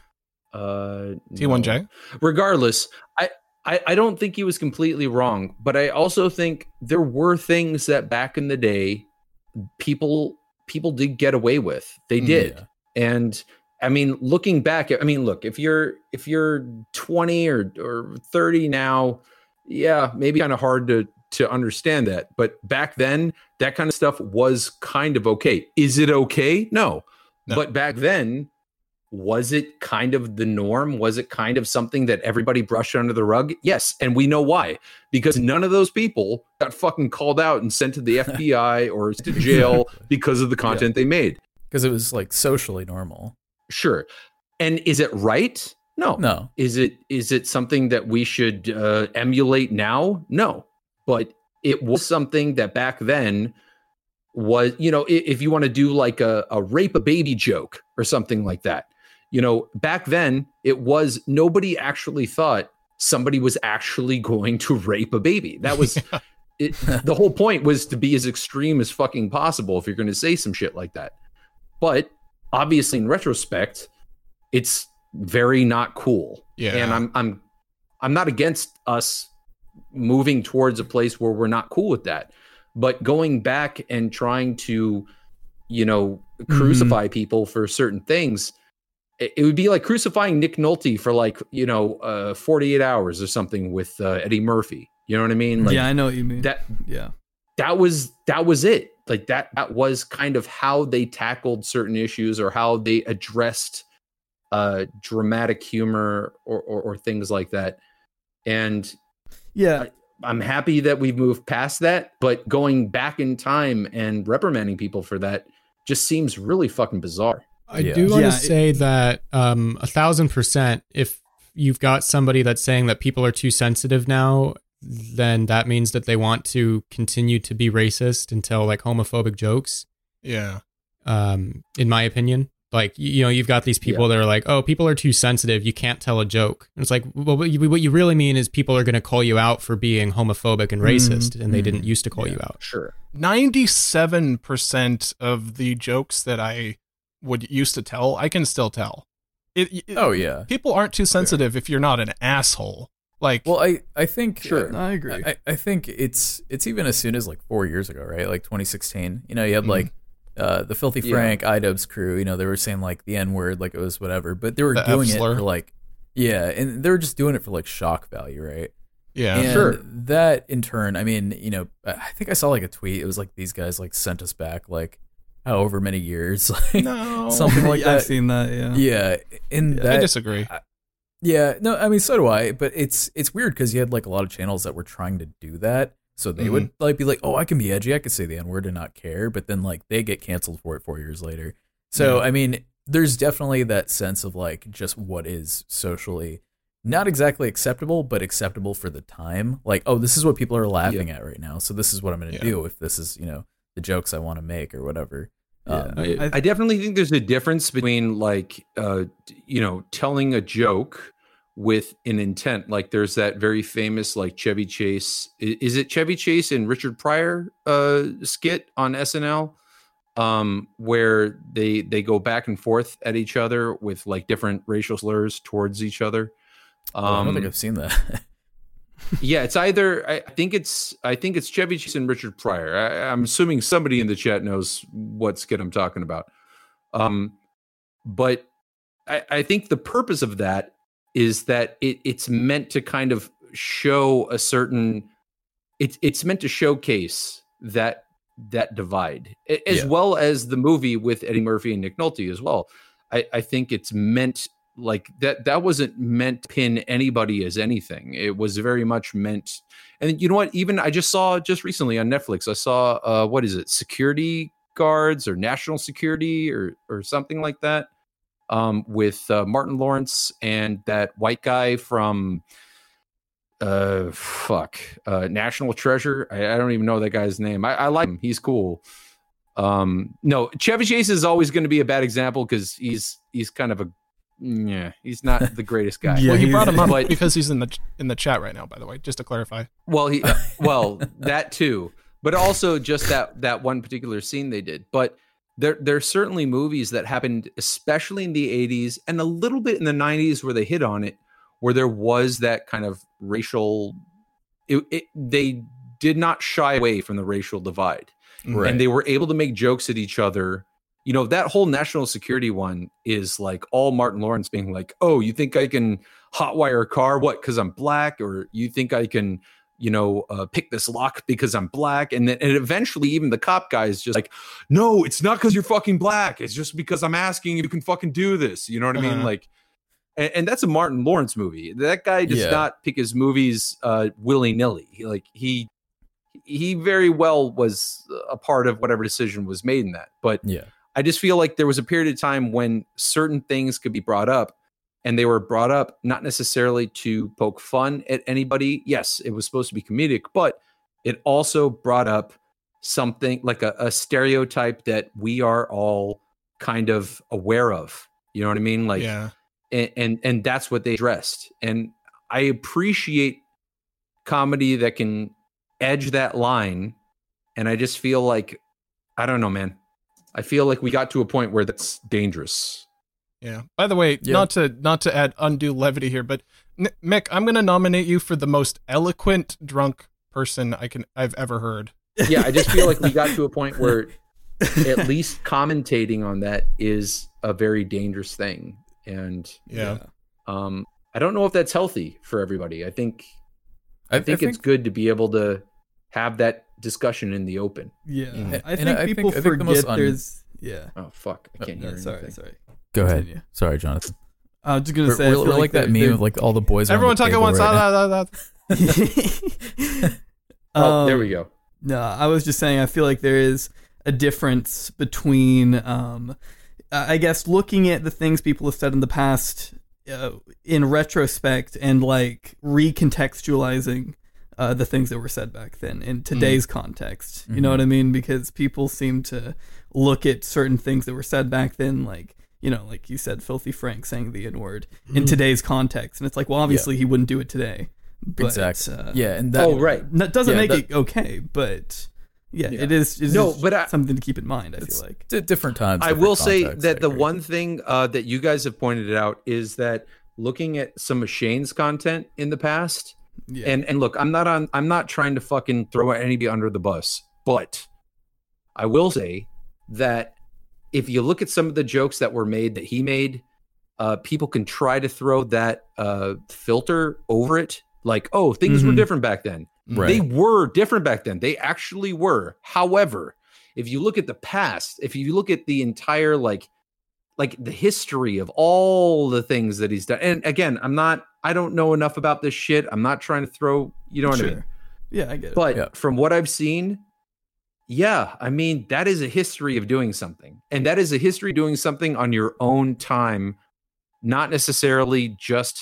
Uh, T one no. J? Regardless, I, I, I don't think he was completely wrong, but I also think there were things that back in the day people people did get away with. They did. Yeah. And I mean, looking back, I mean, look, if you're if you're twenty or or thirty now, yeah, maybe kind of hard to to understand that. But back then, that kind of stuff was kind of okay. Is it okay? No. No. But back then, was it kind of the norm? Was it kind of something that everybody brushed under the rug? Yes. And we know why. Because none of those people got fucking called out and sent to the F B I or to jail Exactly. because of the content they made. Because it was like socially normal. Sure. And is it right? No. No. Is it is it something that we should uh, emulate now? No. But it was something that back then was, you know, i- if you want to do like a, a rape a baby joke or something like that, you know, back then it was nobody actually thought somebody was actually going to rape a baby. That was it, the whole point was to be as extreme as fucking possible if you're going to say some shit like that. But obviously, in retrospect, it's very not cool. Yeah. And I'm I'm I'm not against us moving towards a place where we're not cool with that. But going back and trying to, you know, crucify mm-hmm. people for certain things, it, it would be like crucifying Nick Nolte for like, you know, uh, forty-eight hours or something with uh, Eddie Murphy. You know what I mean? Like, yeah, I know what you mean. That yeah. That was that was it. Like that that was kind of how they tackled certain issues or how they addressed uh, dramatic humor or, or or things like that. And yeah, I, I'm happy that we've moved past that. But going back in time and reprimanding people for that just seems really fucking bizarre. I Yeah. do want Yeah, to it- say that um, a thousand percent, if you've got somebody that's saying that people are too sensitive now, then that means that they want to continue to be racist and tell like homophobic jokes. Yeah. Um, in my opinion, like, you know, you've got these people Yeah. that are like, oh, people are too sensitive. You can't tell a joke. And it's like, well, what you, what you really mean is people are going to call you out for being homophobic and racist, and they didn't used to call Yeah. you out. Sure. ninety-seven percent of the jokes that I would used to tell, I can still tell. It, it- Oh yeah. people aren't too sensitive if you're not an asshole. Like, Well, I I think Sure. I agree. I, I think it's it's even as soon as like four years ago, right? Like twenty sixteen. You know, you had like uh, the Filthy Yeah. Frank, iDubbbz crew. You know, they were saying like the N word, like it was whatever, but they were The doing it F-slur. for like, yeah, and they were just doing it for like shock value, right? yeah, and Sure. that in turn, I mean, you know, I think I saw like a tweet. It was like these guys like sent us back like however many years, like no, something like I've that. seen that. Yeah. Yeah, and I that disagree. yeah, no, I mean, so do I. But it's it's weird because you had like a lot of channels that were trying to do that. So they would like be like, oh, I can be edgy. I could say the N word and not care. But then like they get canceled for it four years later. So, I mean, there's definitely that sense of like just what is socially not exactly acceptable, but acceptable for the time. Like, oh, this is what people are laughing at right now. So this is what I'm going to Yeah. do if this is, you know, the jokes I want to make or whatever. Um, I- I definitely think there's a difference between like uh you know telling a joke with an intent. Like there's that very famous like Chevy Chase i- is it Chevy Chase and Richard Pryor uh skit on S N L um where they they go back and forth at each other with like different racial slurs towards each other. oh, I don't Um, think I've seen that. yeah, it's either I I think it's I think it's Chevy Chase and Richard Pryor. I, I'm assuming somebody in the chat knows what skit I'm talking about. Um, but I, I think the purpose of that is that it, it's meant to kind of show a certain. It's it's meant to showcase that that divide, a- as Yeah. well as the movie with Eddie Murphy and Nick Nolte as well. I, I think it's meant. Like that that wasn't meant to pin anybody as anything. It was very much meant. And you know what, even I just saw just recently on Netflix, I saw uh what is it, security guards or national security or or something like that, um with uh, Martin Lawrence and that white guy from uh fuck uh National Treasure. I, I don't even know that guy's name. I, I like him, he's cool. Um no, Chevy Chase is always going to be a bad example because he's he's kind of a yeah, he's not the greatest guy. Yeah, well, he he's- brought him up but- because he's in the in the chat right now. By the way, just to clarify. Well, he well that too, but also just that that one particular scene they did. But there there's certainly movies that happened, especially in the eighties and a little bit in the nineties, where they hit on it, where there was that kind of racial. It, it, they did not shy away from the racial divide. Right. and they were able to make jokes at each other. You know, that whole national security one is like all Martin Lawrence being like, oh, you think I can hotwire a car? What? Because I'm black? Or you think I can, you know, uh, pick this lock because I'm black? And then and eventually even the cop guy is just like, no, it's not because you're fucking black. It's just because I'm asking if you can fucking do this. You know what I mean? Uh-huh. Like, and, and that's a Martin Lawrence movie. That guy does Yeah. not pick his movies uh, willy nilly. Like he, he very well was a part of whatever decision was made in that. But Yeah. I just feel like there was a period of time when certain things could be brought up, and they were brought up not necessarily to poke fun at anybody. Yes, it was supposed to be comedic, but it also brought up something like a, a stereotype that we are all kind of aware of. You know what I mean? Like, yeah. and, and and that's what they addressed. And I appreciate comedy that can edge that line. And I just feel like, I don't know, man. I feel like we got to a point where that's dangerous. Yeah. By the way, Yeah. not to not to add undue levity here, but N- Mick, I'm going to nominate you for the most eloquent drunk person I can I've ever heard. Yeah, I just feel like we got to a point where at least commentating on that is a very dangerous thing. And Yeah. um, I don't know if that's healthy for everybody. I think I, I think it's good to be able to have that discussion in the open. Yeah, Mhm. I And think I people think- I think the most forget un- there's. Yeah. Oh fuck! I can't No, hear sorry, anything. sorry. Go ahead. Continue. Sorry, Jonathan. I was just gonna We're, say, I we're, feel we're like that there- meme there- of like all the boys. Everyone on the talk at table once. right now. Ah, ah, ah, ah. Oh, there Um, we go. No, I was just saying I feel like there is a difference between, um, I guess, looking at the things people have said in the past uh, in retrospect and like recontextualizing uh, the things that were said back then in today's context. You know Mhm. what I mean? Because people seem to look at certain things that were said back then, like, you know, like you said, Filthy Frank saying the N word in today's context. And it's like, well, obviously he wouldn't do it today. But, Exactly. Uh, Yeah, and that, Oh right. That doesn't Yeah, make that- it okay, but yeah, Yeah. it is. It's No, just but I- something to keep in mind. I it's feel like. di- different times. I different will say contexts, that I the agree. one thing uh, that you guys have pointed out is that looking at some of Shane's content in the past, Yeah. and and look, I'm not on. I'm not trying to fucking throw anybody under the bus, but I will say that if you look at some of the jokes that were made that he made, uh, people can try to throw that uh, filter over it, like, oh, things were Mhm. different back then. Right. They were different back then. They actually were. However, if you look at the past, if you look at the entire like like the history of all the things that he's done. And again, I'm not I don't know enough about this shit. I'm not trying to throw, you know what I mean? Sure. Yeah, I get it. But Yeah. from what I've seen, yeah, I mean, that is a history of doing something. And that is a history of doing something on your own time, not necessarily just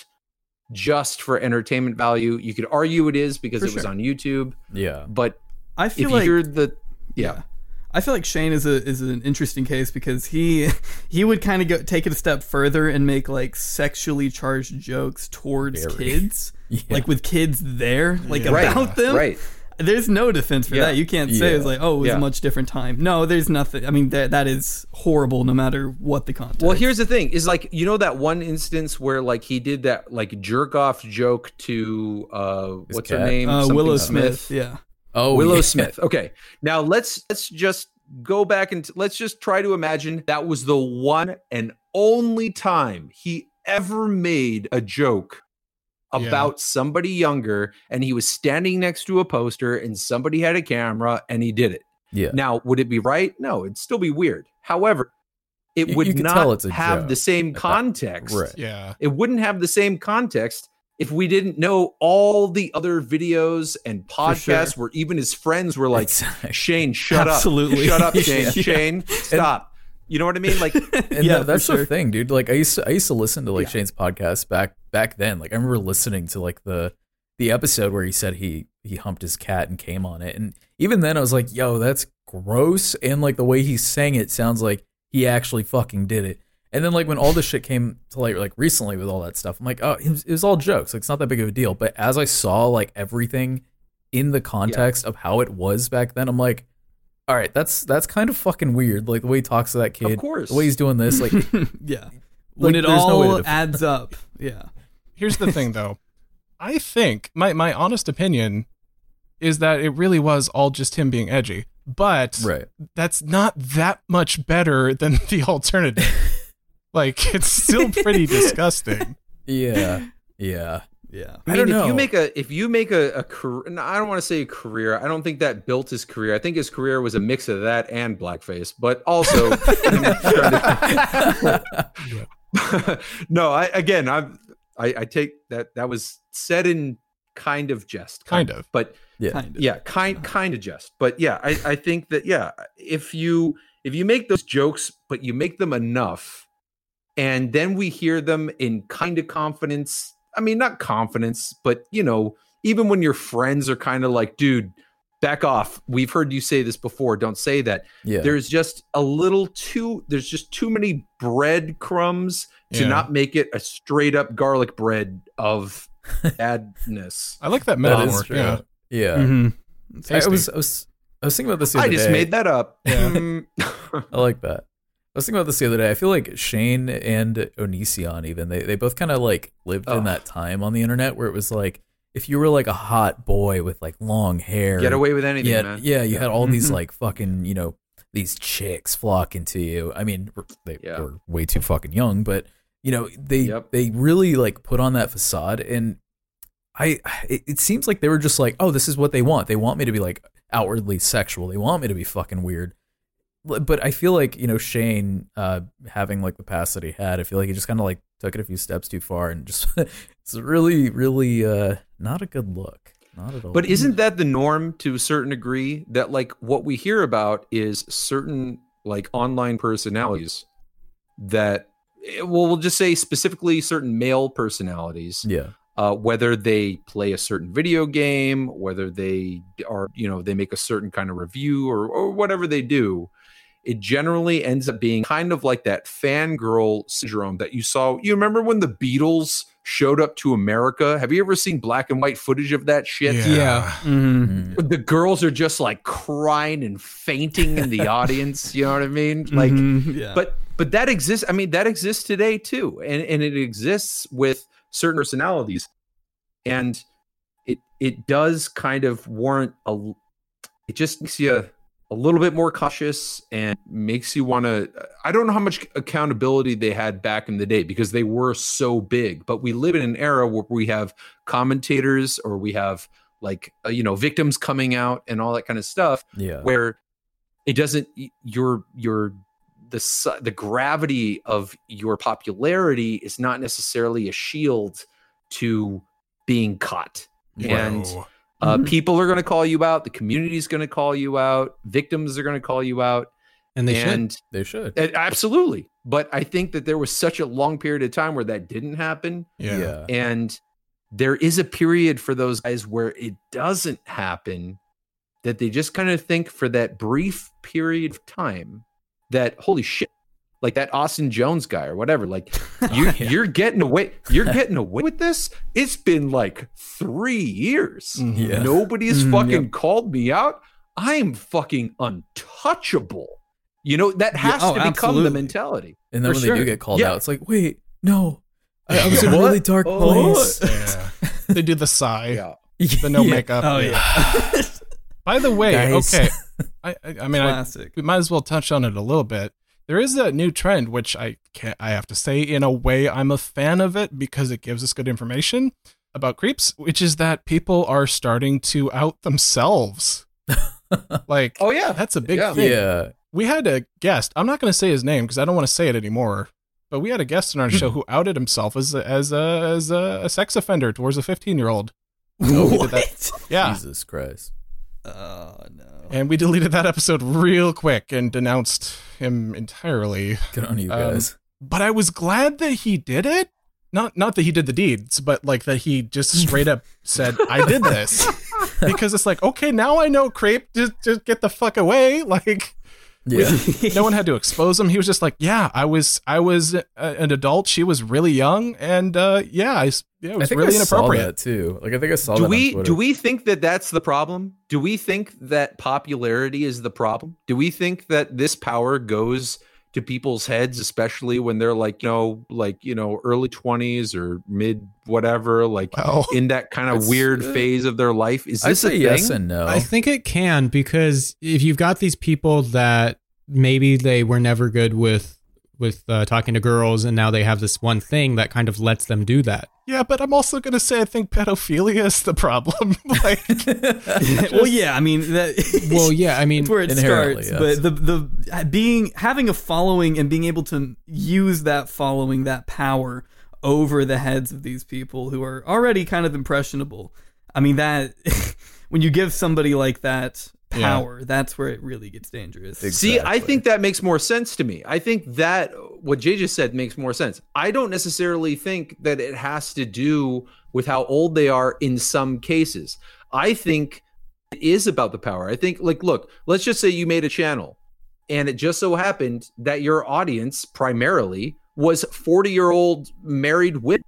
just for entertainment value. You could argue it is because For it was sure. on YouTube, Yeah. but I if feel you like hear the yeah. I feel like Shane is a is an interesting case because he he would kind of go take it a step further and make like sexually charged jokes towards Very. kids, Yeah. like with kids there, like Yeah. Right, about them. right. There's no defense for Yeah. that. You can't say Yeah. it's like, oh, it was Yeah. a much different time. No, there's nothing. I mean, that that is horrible, no matter what the context. Well, here's the thing: is like you know that one instance where like he did that like jerk off joke to uh His what's cat? her name? uh, Something Willow Smith. Yeah. Oh, Willow yeah. Smith. Okay, now let's let's just go back and let's just try to imagine that was the one and only time he ever made a joke Yeah. about somebody younger, and he was standing next to a poster, and somebody had a camera, and he did it. Yeah. Now, would it be right? No, it'd still be weird. However, it You- would you can tell not it's a have joke the same at that- context. Right. Yeah. It wouldn't have the same context if we didn't know all the other videos and podcasts sure. where even his friends were like, Exactly. Shane, shut Absolutely. up. Shut up, Shane. Yeah. Shane, stop. You know what I mean? Like, And Yeah, that- that's for sure. the thing, dude. Like I used to, I used to listen to like Yeah. Shane's podcast back back then. Like I remember listening to like the the episode where he said he he humped his cat and came on it, and even then I was like, yo, that's gross. And like the way he sang it sounds like he actually fucking did it. And then like when all this shit came to light, like recently with all that stuff, I'm like, oh, it was, it was all jokes. Like it's not that big of a deal. But as I saw like everything in the context of how it was back then, I'm like, all right, that's that's kind of fucking weird. Like the way he talks to that kid, Of course. the way he's doing this, like yeah. When it there's no way to all def- adds up. Yeah. Here's the thing, though. I think my my honest opinion is that it really was all just him being edgy. but Right. that's not that much better than the alternative. Like, it's still pretty disgusting. Yeah. Yeah. Yeah. I I mean, don't if know. you make a if you make a, a career, no, I don't want to say a career. I don't think that built his career. I think his career was a mix of that and blackface. But also, no. I again, I'm, I I take that that was said in kind of jest, Kind of. but Yeah. Kind of. yeah, kind kind of jest. But yeah, I I think that yeah, if you if you make those jokes, but you make them enough, and then we hear them in kind of confidence. I mean, not confidence, but you know, even when your friends are kind of like, dude, back off. We've heard you say this before. Don't say that. Yeah. There's just a little too, there's just too many breadcrumbs to Yeah. not make it a straight up garlic bread of badness. I like that That metaphor. is true. Yeah. Yeah. Mm-hmm. I, I Tasty. was I was I was thinking about this the other I just day. made that up. Yeah. Mm. I like that. I was thinking about this the other day. I feel like Shane and Onision even they, they both kind of like lived Oh. in that time on the internet where it was like if you were like a hot boy with like long hair, Get away with anything, yeah, man. yeah, you had all these Mhm. like fucking you know these chicks flocking to you. I mean, they Yeah. were way too fucking young, but you know they Yep. they really like put on that facade, and I it, it seems like they were just like, oh, this is what they want. They want me to be like outwardly sexual. They want me to be fucking weird. But I feel like, you know, Shane uh, having like the past that he had, I feel like he just kind of like took it a few steps too far and just it's really, really uh, not a good look. Not at all. But isn't that the norm to a certain degree? That like what we hear about is certain like online personalities that, well, we'll just say specifically certain male personalities, Yeah. uh, whether they play a certain video game, whether they are, you know, they make a certain kind of review or, or whatever they do. It generally ends up being kind of like that fangirl syndrome that you saw. You remember when the Beatles showed up to America? Have you ever seen black and white footage of that shit? Yeah. Mm-hmm. Mm. The girls are just like crying and fainting in the audience. You know what I mean? Like, Mhm. yeah. but but that exists. I mean, that exists today too, and and it exists with certain personalities, and it it does kind of warrant a. It just makes you a little bit more cautious and makes you want to. I don't know how much accountability they had back in the day because they were so big, but we live in an era where we have commentators or we have like uh, you know victims coming out and all that kind of stuff Yeah. where it doesn't your your the su- the gravity of your popularity is not necessarily a shield to being caught. And Whoa. uh, Mhm. people are going to call you out. The community is going to call you out. Victims are going to call you out. And they should. and They should. uh, absolutely. But I think that there was such a long period of time where that didn't happen. Yeah. And there is a period for those guys where it doesn't happen, that they just kind of think for that brief period of time that, holy shit, like that Austin Jones guy or whatever, like you, you're getting away, you're getting away with this. It's been like three years. Mhm. Yeah. Nobody's Mhm, fucking yep. called me out. I'm fucking untouchable. You know, that Yeah, has oh, to become absolutely. the mentality. And then For when they sure. do get called Yeah. out, it's like, wait, no. I, I was in a What? really dark Oh. place. Yeah. They do the sigh, Yeah. the no Yeah. makeup. Oh yeah. By the way, Guys. okay. I, I, I mean, I, Classic. we might as well touch on it a little bit. There is that new trend, which I can't, I have to say, in a way, I'm a fan of it because it gives us good information about creeps, which is that people are starting to out themselves. Like, Oh yeah. that's a big Yeah. thing. Yeah. We had a guest. I'm not going to say his name because I don't want to say it anymore. But we had a guest on our show who outed himself as a, as a, as a, a sex offender towards a fifteen year old. What? Yeah. Jesus Christ. Oh no. And we deleted that episode real quick and denounced him entirely. Good on you Um, guys. But I was glad that he did it. Not not that he did the deeds, but like that he just straight up said, I did this. Because it's like, okay, now I know, creep, just just get the fuck away. Like, yeah. no one had to expose him. He was just like, yeah, I was I was a, an adult. She was really young, and uh, yeah, I s- yeah, it I was think really I saw inappropriate. that too. Like I think I saw do that we on Twitter. do we think that that's the problem? Do we think that popularity is the problem? Do we think that this power goes to people's heads, especially when they're like, you know, like, you know, early twenties or mid whatever, like Well, in that kind of it's- weird uh, phase of their life. Is I this a say thing? yes and no. I think it can, because if you've got these people that maybe they were never good with with uh, talking to girls, and now they have this one thing that kind of lets them do that. yeah, but I'm also going to say I think pedophilia is the problem. Like, well, yeah, I mean that. Well, yeah, I mean, That's where it Inherently, starts. yes. But the the being having a following and being able to use that following, that power over the heads of these people who are already kind of impressionable. I mean that when you give somebody like that power, that's where it really gets dangerous. See, I Exactly. think that makes more sense to me. I think that what Jay just said makes more sense. I don't necessarily think that it has to do with how old they are in some cases. I think it is about the power. I think, like, look, let's just say you made a channel and it just so happened that your audience primarily was forty-year-old married women.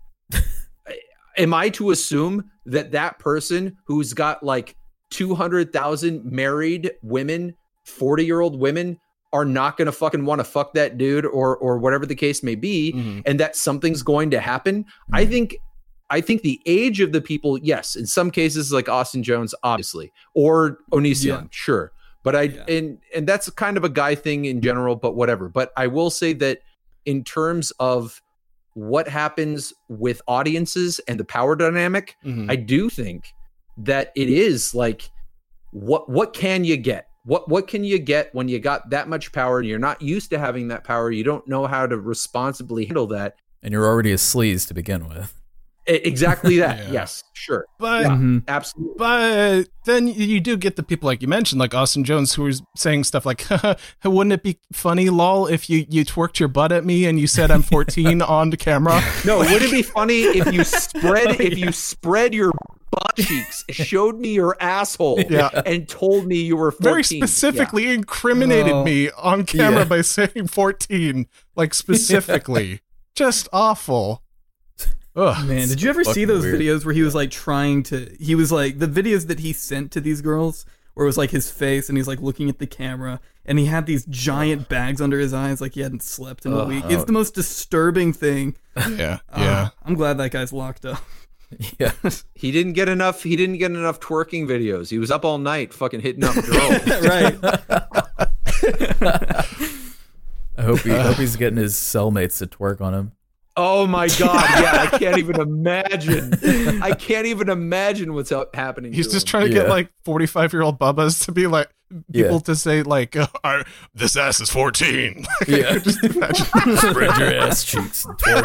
Am I to assume that that person who's got like two hundred thousand married women, forty-year-old women, are not going to fucking want to fuck that dude or or whatever the case may be, Mhm. and that something's going to happen? I think I think the age of the people, yes, in some cases like Austin Jones, obviously, or Onision, Yeah. sure. But I Yeah. and and that's kind of a guy thing in general, but whatever. But I will say that in terms of what happens with audiences and the power dynamic, mhm. I do think that it is like, what what can you get? What what can you get when you got that much power and you're not used to having that power? You don't know how to responsibly handle that. and you're already a sleaze to begin with. E- Exactly that. Yeah. Yes, sure, but Mhm. absolutely. But then you do get the people like you mentioned, like Austin Jones, who was saying stuff like, wouldn't it be funny, lol, if you, you twerked your butt at me and you said I'm fourteen on the camera? No, would it be funny if you spread if you spread your butt cheeks, showed me your asshole, Yeah. and told me you were fourteen? Very specifically incriminated Oh. me on camera Yeah. by saying fourteen, like specifically. Just awful. Ugh. Man, did you ever see fucking those weird. videos where he was like trying to? He was like the videos that he sent to these girls, where it was like his face and he's like looking at the camera, and he had these giant bags under his eyes, like he hadn't slept in a Ugh. week. It's the most disturbing thing. Yeah, Uh, yeah. I'm glad that guy's locked up. Yeah. He didn't get enough. He didn't get enough twerking videos. He was up all night, fucking hitting up girls. Right. I hope he I hope he's getting his cellmates to twerk on him. Oh my god! Yeah, I can't even imagine. I can't even imagine what's out happening. He's to just him. trying to get Yeah. like forty-five year old bubbas to be like, people Yeah. to say, like, uh, I- this ass is fourteen. Yeah. Just imagine. Spread your ass cheeks and twerk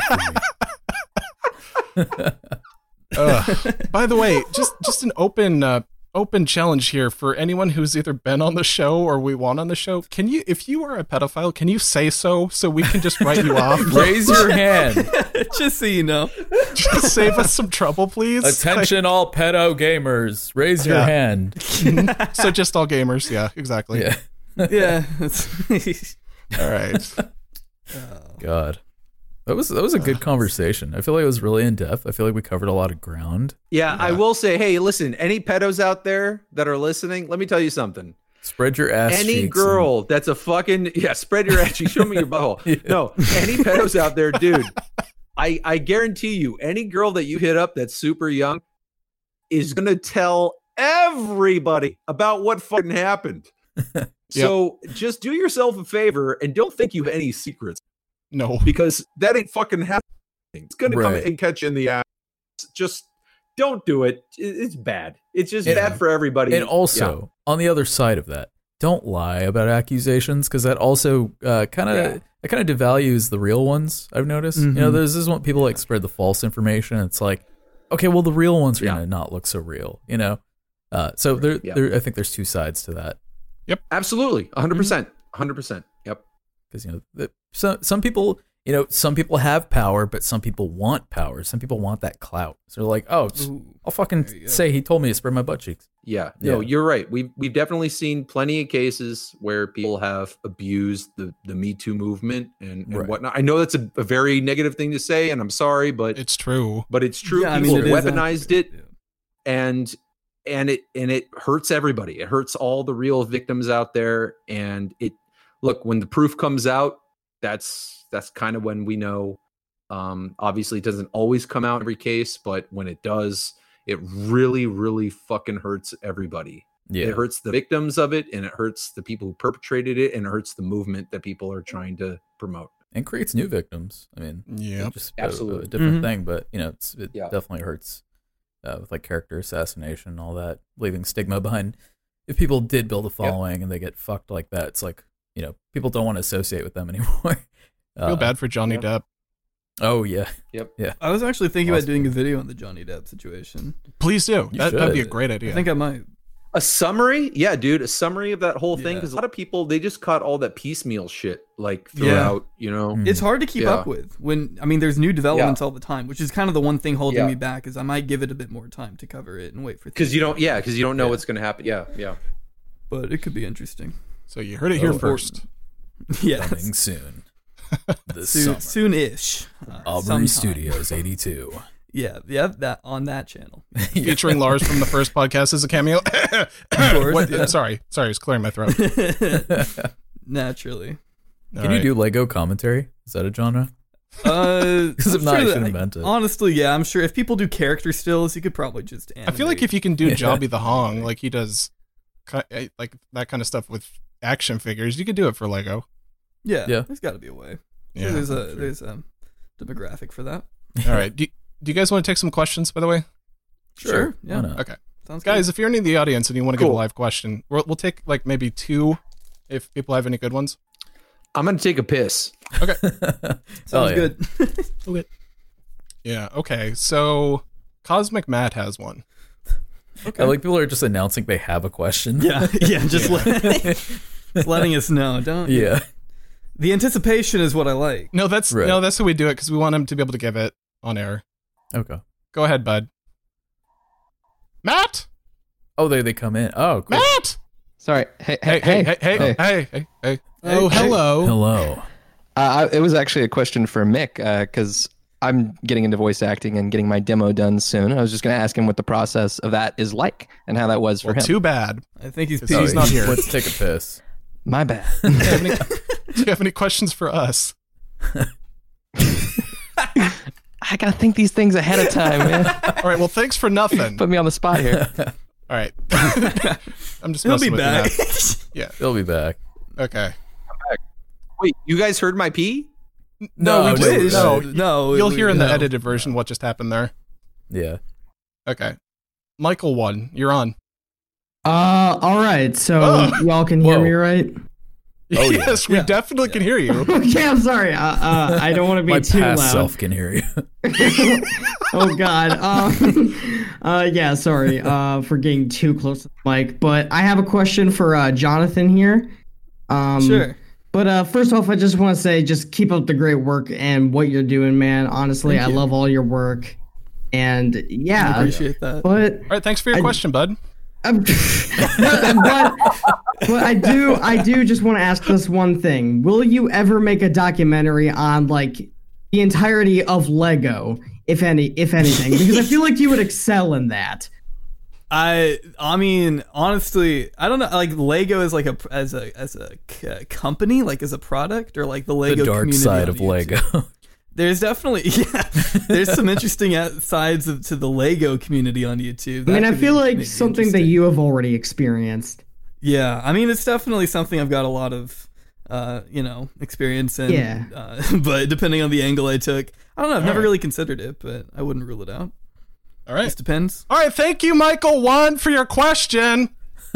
for me. Ugh. By the way, just just an open uh, open challenge here for anyone who's either been on the show or we want on the show. Can you, if you are a pedophile, can you say so so we can just write you off? Raise your hand. Just so you know. Just save us some trouble, please. Attention, all pedo gamers. Raise your Yeah. hand. Like, so just all gamers. Yeah, exactly. Yeah. Yeah. that's- All right. God. That was that was a good conversation. I feel like it was really in depth. I feel like we covered a lot of ground. Yeah, I will say, hey, listen, any pedos out there that are listening, let me tell you something. Spread your ass Any cheeks girl that's a fucking yeah, spread your ass cheeks, show me your butthole. Yeah. No, any pedos out there, dude. I I guarantee you, any girl that you hit up that's super young is gonna tell everybody about what fucking happened. So just do yourself a favor and don't think you have any secrets, No. because that ain't fucking happening. It's gonna come Right. and catch you in the ass. Just don't do it. It- It's bad. It's just And- bad for everybody. And also, on the other side of that, don't lie about accusations, because that also uh, kind of Yeah. it kind of devalues the real ones. I've noticed. You know, Mhm. there's this is when people like spread the false information. It's like, okay, well, the real ones are Yeah. gonna not look so real. You know, uh, so there, Yeah. there, I think there's two sides to that. absolutely, one hundred percent, one hundred percent. Yep. Because you know, the, some some people, you know, some people have power, but some people want power. Some people want that clout. So they're like, oh, just, Ooh. I'll fucking There you go. say he told me to spread my butt cheeks. Yeah, no, Yeah. you're right. We've we've definitely seen plenty of cases where people have abused the, the Me Too movement and, and Right. whatnot. I know that's a, a very negative thing to say, and I'm sorry, but It's true. but it's true. Yeah, I People mean, it is weaponized accurate. it, and and it and it hurts everybody. It hurts all the real victims out there. And it look, when the proof comes out, that's that's kind of when we know. Um, obviously, it doesn't always come out in every case, but when it does, it really, really fucking hurts everybody. Yeah. It hurts the victims of it, and it hurts the people who perpetrated it, and it hurts the movement that people are trying to promote. And creates new victims. I mean, Yeah, just a- absolutely. a, different Mhm. thing, but you know, it's, it Yeah. definitely hurts uh, with like character assassination and all that, leaving stigma behind. If people did build a following and they get fucked like that, it's like, you know, people don't want to associate with them anymore. I feel Uh, bad for Johnny yeah. Depp. Oh yeah, I was actually thinking about Awesome. doing a video on the Johnny Depp situation. Please do. You That, that'd be a should. great idea. I think I might. A summary, yeah, dude, a summary of that whole thing, Yeah. because a lot of people they just caught all that piecemeal shit like Yeah. throughout, you know. Mm. It's hard to keep Yeah. up with when I mean there's new developments all the time, which is kind of the one thing holding Yeah. me back is I might give it a bit more time to cover it and wait for Because you don't, yeah, because you don't know Yeah. what's going to happen. Yeah, yeah. but it could be interesting. So you heard it here Oh, first. Yeah, coming soon. This soon, summer. soon-ish. Uh, Aubrey sometime. Studios eighty-two. Yeah, yeah, that on that channel. Featuring Lars from the first podcast as a cameo. course, What- yeah. Sorry, sorry, it's clearing my throat. Naturally. Can you do Lego commentary? Is that a genre? Uh, Because if I'm not, I sure should that- invent it. Honestly, yeah, I'm sure if people do character stills, you could probably just. I feel like animate. if you can do Yeah. Jobby the Hong, like he does, ki- eh, like that kind of stuff with action figures, you could do it for Lego. yeah, Yeah. there's got to be a way. Yeah. there's a there's a demographic for that. All right. Do, do you guys want to take some questions, by the way? Sure, yeah. Why not? Okay. Sounds Guys, good. if you're in the audience and you want to give a Cool. live question, we'll, we'll take like maybe two if people have any good ones. I'm going to take a piss. Okay. Sounds Oh, yeah. good. Yeah. Okay. So Cosmic Matt has one. I like people are just announcing they have a question. yeah, yeah, just, Let, just letting us know. Don't. Yeah. The anticipation is what I like. No, that's Right. no, that's how we do it because we want him to be able to give it on air. Okay. Go ahead, bud. Matt. Oh, they they come in. Oh, cool. Matt. Sorry. Hey, Hey, hey, hey, hey, Hey. hey, hey, hey. Oh, Hey, hello. Hello. Uh, I- it was actually a question for Mick because I'm getting into voice acting and getting my demo done soon. I was just going to ask him what the process of that is like and how that was for Well, him. too bad. I think he's. He's busy. not here. Let's take a piss. My bad. Do you have any, do you have any questions for us? I got to think these things ahead of time, man. All right. Well, thanks for nothing. Put me on the spot here. All right. I'm just He'll messing be with back. you now. They'll be back. Okay. Wait, you guys heard my pee? No, we No, just, wait, no. no. You'll hear in the no. edited version what just happened there. Yeah. Okay. Michael one. You're on. Uh, all right. So Oh. y'all can hear Whoa. me, right? Oh, yeah. yes, we definitely can hear you. Okay, I'm sorry. Uh, uh, I don't want to be My too past loud. self can hear you. Oh God. Um, uh, yeah. Sorry. Uh, for getting too close to the mic, but I have a question for uh, Jonathan here. Um, Sure. But uh, first off, I just want to say, just keep up the great work and what you're doing, man. Honestly, Thank I you. love all your work, and I yeah. appreciate that. But All right. Thanks for your I- question, bud. Um, but, but, but I do I do just want to ask this one thing. Will you ever make a documentary on like the entirety of Lego, if any if anything? Because I feel like you would excel in that. I I mean honestly I don't know like Lego is like a as a as a c- company like as a product or like the Lego The dark community side on of YouTube? Lego. There's definitely yeah there's some interesting out- sides of, to the Lego community on YouTube. I mean, That I could feel be like maybe something that interesting. you have already experienced. Yeah, I mean it's definitely something I've got a lot of uh you know experience in. Yeah. Uh, but depending on the angle I took, I don't know. I've All never right. really considered it, but I wouldn't rule it out. All right. Just depends. All right. Thank you, Michael one, for your question.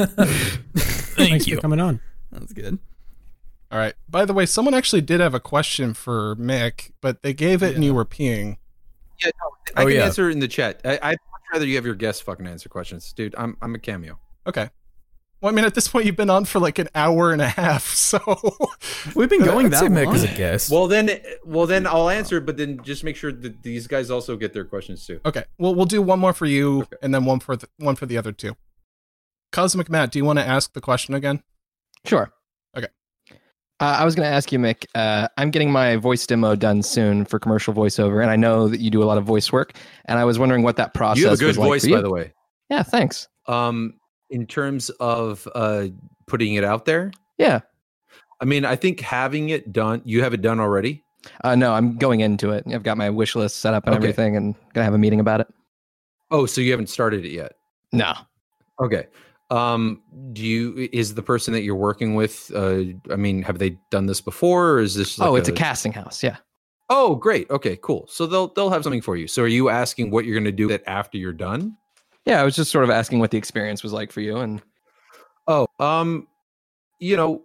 Thank Thanks you. for coming on. That's good. All right. By the way, someone actually did have a question for Mick, but they gave it and you were peeing. Yeah, no, I Oh, can yeah. answer it in the chat. I, I'd much rather you have your guests fucking answer questions, dude. I'm I'm a cameo. Okay. Well, I mean, at this point, you've been on for like an hour and a half, so We've been going I'd that say Mick long. is a guest. Well then, well then I'll answer, but then just make sure that these guys also get their questions too. okay. Well, we'll do one more for you, Okay. and then one for the, one for the other two. Cosmic Matt, do you want to ask the question again? Sure. Okay. Uh, I was going to ask you, Mick. Uh, I'm getting my voice demo done soon for commercial voiceover, and I know that you do a lot of voice work. And I was wondering what that process You have a good was like voice, for you. by the way. Yeah, thanks. Um, in terms of uh putting it out there, Yeah. I mean, I think having it done, you have it done already? Uh, no, I'm going into it. I've got my wish list set up and Okay. everything, and gonna have a meeting about it. Oh, so you haven't started it yet? No. Okay. Um, do you, is the person that you're working with, uh, I mean, have they done this before, or is this like oh, it's a, a casting house. Yeah. Oh, great. Okay, cool. So they'll they'll have something for you. So are you asking what you're going to do that after you're done? Yeah, I was just sort of asking what the experience was like for you, and oh, um, you know,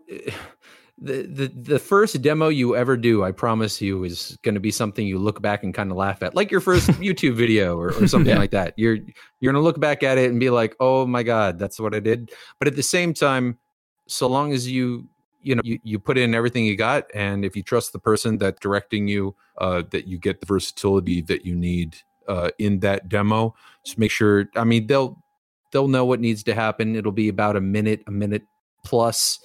the the the first demo you ever do, I promise you, is going to be something you look back and kind of laugh at, like your first YouTube video or, or something Yeah. like that. You're you're going to look back at it and be like, oh my god, that's what I did. But at the same time, so long as you you know you, you put in everything you got, and if you trust the person that's directing you, uh, that you get the versatility that you need uh, in that demo. Just make sure. I mean, they'll they'll know what needs to happen. It'll be about a minute, a minute plus.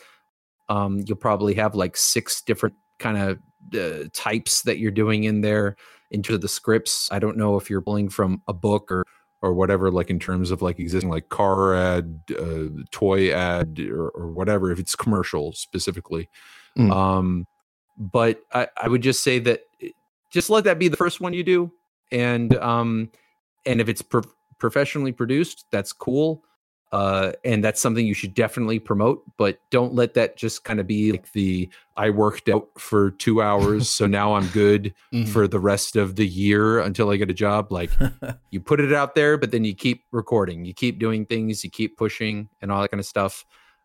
Um, you'll probably have like six different kind of uh, types that you're doing in there into the scripts. I don't know if you're pulling from a book or or whatever, like in terms of like existing like car ad, uh, toy ad, or, or whatever, if it's commercial specifically. Mm. Um, but I, I would just say that just let that be the first one you do. And um, and if it's pro- professionally produced, that's cool. Uh, and that's something you should definitely promote, but don't let that just kind of be like the I worked out for two hours, so now I'm good Mhm. for the rest of the year until I get a job. Like you put it out there, but then you keep recording, you keep doing things, you keep pushing and all that kind of stuff.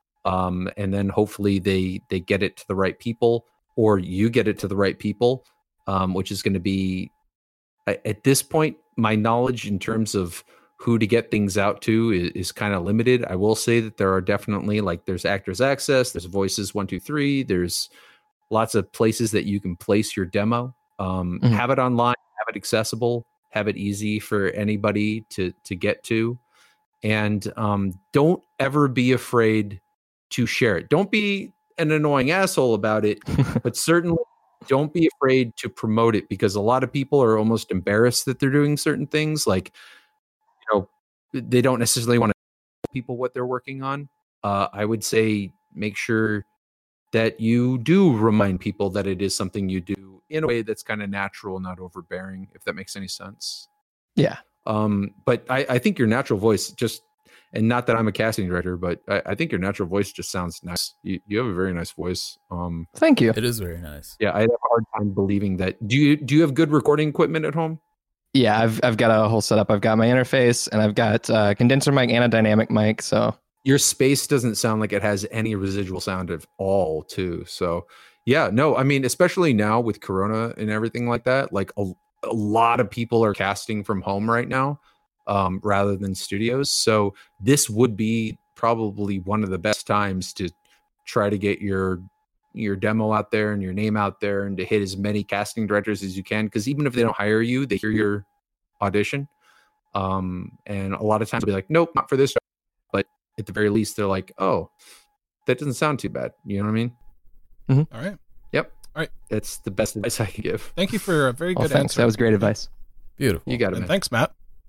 Um, and then hopefully they they get it to the right people, or you get it to the right people, um, which is going to be at at this point, my knowledge in terms of who to get things out to is, is kind of limited. I will say that there are definitely like there's Actors Access, there's Voices one two three, there's lots of places that you can place your demo. Um, Mhm. Have it online, have it accessible, have it easy for anybody to to get to, and um, don't ever be afraid to share it. Don't be an annoying asshole about it, but certainly don't be afraid to promote it, because a lot of people are almost embarrassed that they're doing certain things. Like, you know, they don't necessarily want to tell people what they're working on. Uh, I would say make sure that you do remind people that it is something you do in a way that's kind of natural, not overbearing, if that makes any sense. yeah. Um, but I, I think your natural voice just, and not that I'm a casting director, but I, I think your natural voice just sounds nice. You, you have a very nice voice. Um, Thank you. It is very nice. yeah, I have a hard time believing that. Do you do you have good recording equipment at home? Yeah, I've I've got a whole setup. I've got my interface, and I've got uh, condenser mic and a dynamic mic. So Your space doesn't sound like it has any residual sound at all, too. So, yeah, no, I mean, especially now with Corona and everything like that, like a, a lot of people are casting from home right now, um, rather than studios. So this would be probably one of the best times to try to get your your demo out there and your name out there, and to hit as many casting directors as you can, because even if they don't hire you, they hear your audition, um, and a lot of times they'll be like, nope, not for this job. But at the very least, they're like, oh, that doesn't sound too bad. You know what I mean? All right. Yep. All right. That's the best advice I can give. Thank you for a very well, good thanks. answer. That was great advice. Beautiful. You got it, And man. thanks, Matt.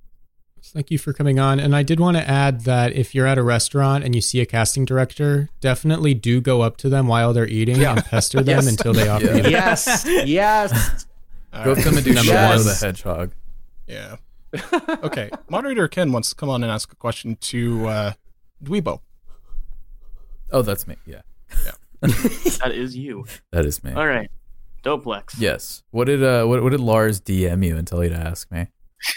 Thank you for coming on. And I did want to add that if you're at a restaurant and you see a casting director, definitely do go up to them while they're eating Yeah. and pester them Yes. until they offer Yeah. you. the- Yes. Yes. All Go right. up to them and do Number Shadow one. the Hedgehog. Yeah. Okay. Moderator Ken wants to come on and ask a question to uh, Dweebo. Oh, that's me. Yeah, That is you. that is me. All right. Doplex. Yes. What did uh what, what did Lars D M you and tell you to ask me?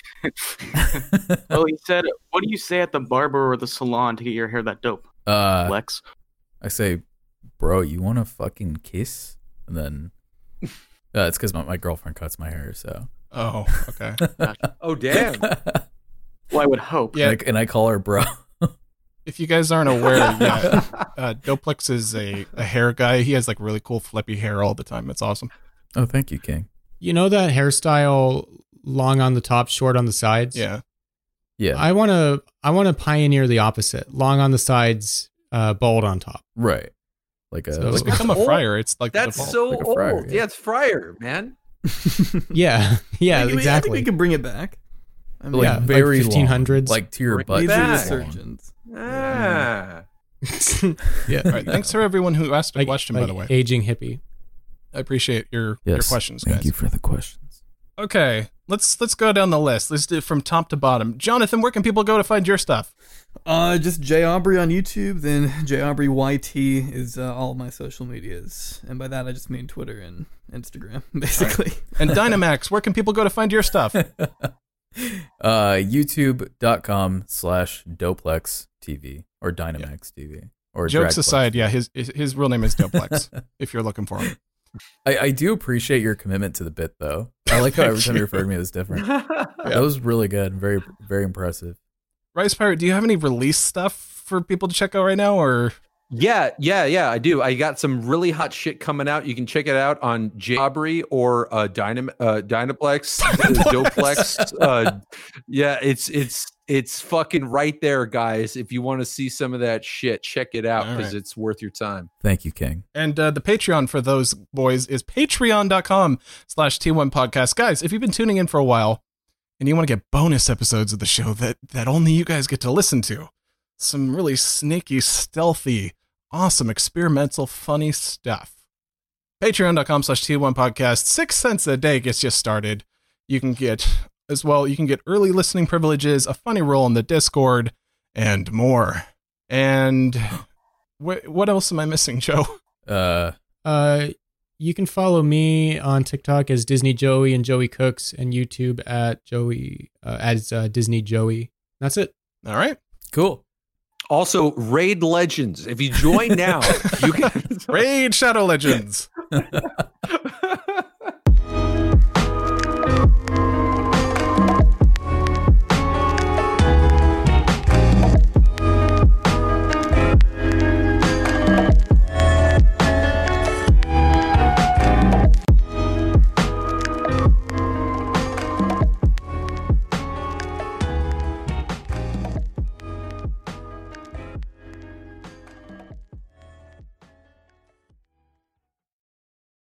Oh, he said, what do you say at the barber or the salon to get your hair that dope? Uh, Lex. I say, bro, you want to fucking kiss? And then uh, it's because my, my girlfriend cuts my hair, so. Oh, okay. Oh, damn. Well, I would hope. Yeah. And I, and I call her bro. If you guys aren't aware, yeah, uh, Doplex is a, a hair guy. He has like really cool flippy hair all the time. It's awesome. Oh, thank you, King. You know that hairstyle, long on the top, short on the sides? Yeah. Yeah, I want to I want to pioneer the opposite. Long on the sides, uh, bald on top. right. Like a So- It's like become a old. fryer. It's like the That's default. so Like a old. fryer, yeah. yeah. it's Fryer, man. Yeah, yeah, I think- I think exactly. we can bring it back. I like yeah, like very fifteen hundreds. long, like to your Bring butt. it Laser back. long. resurgence. Ah. Yeah. All right. Thanks for everyone who asked a Like- question, by like the way. aging hippie. I appreciate your, your Yes. questions, Thank guys. you for the questions. Okay, let's let's go down the list. Let's do it from top to bottom. Jonathan, where can people go to find your stuff? Uh, just Jay Aubrey on YouTube. Then Jay Aubrey Y T is uh, all my social medias, and by that I just mean Twitter and Instagram, basically. And Dynamax, where can people go to find your stuff? Uh, YouTube.com slash Doplex TV or Dynamax T V. Or Jokes Dragplex. aside, yeah, his his his real name is Doplex, if you're looking for him. I, I do appreciate your commitment to the bit, though. I like how every time you refer to me, it's different. That was really good. Very, very impressive. Rice Pirate, do you have any release stuff for people to check out right now, or? Yeah, yeah, yeah, I do. I got some really hot shit coming out. You can check it out on Jay Aubrey or uh, Dynam- uh, Dynaplex, uh, Doplex. Uh, yeah, it's it's it's fucking right there, guys. If you want to see some of that shit, check it out because right. it's worth your time. Thank you, King. And uh, the Patreon for those boys is patreon.com slash T1 podcast. Guys, if you've been tuning in for a while and you want to get bonus episodes of the show that, that only you guys get to listen to, some really sneaky, stealthy, awesome, experimental, funny stuff. Patreon.com slash T1 podcast. Six cents a day gets you started. You can get, as well, you can get early listening privileges, a funny role in the Discord, and more. And wh- what else am I missing, Joe? Uh, Uh, you can follow me on TikTok as Disney Joey and Joey Cooks, and YouTube at Joey uh, as uh, Disney Joey. That's it. All right. cool. Also, Raid Legends. If you join now, you can Raid Shadow Legends.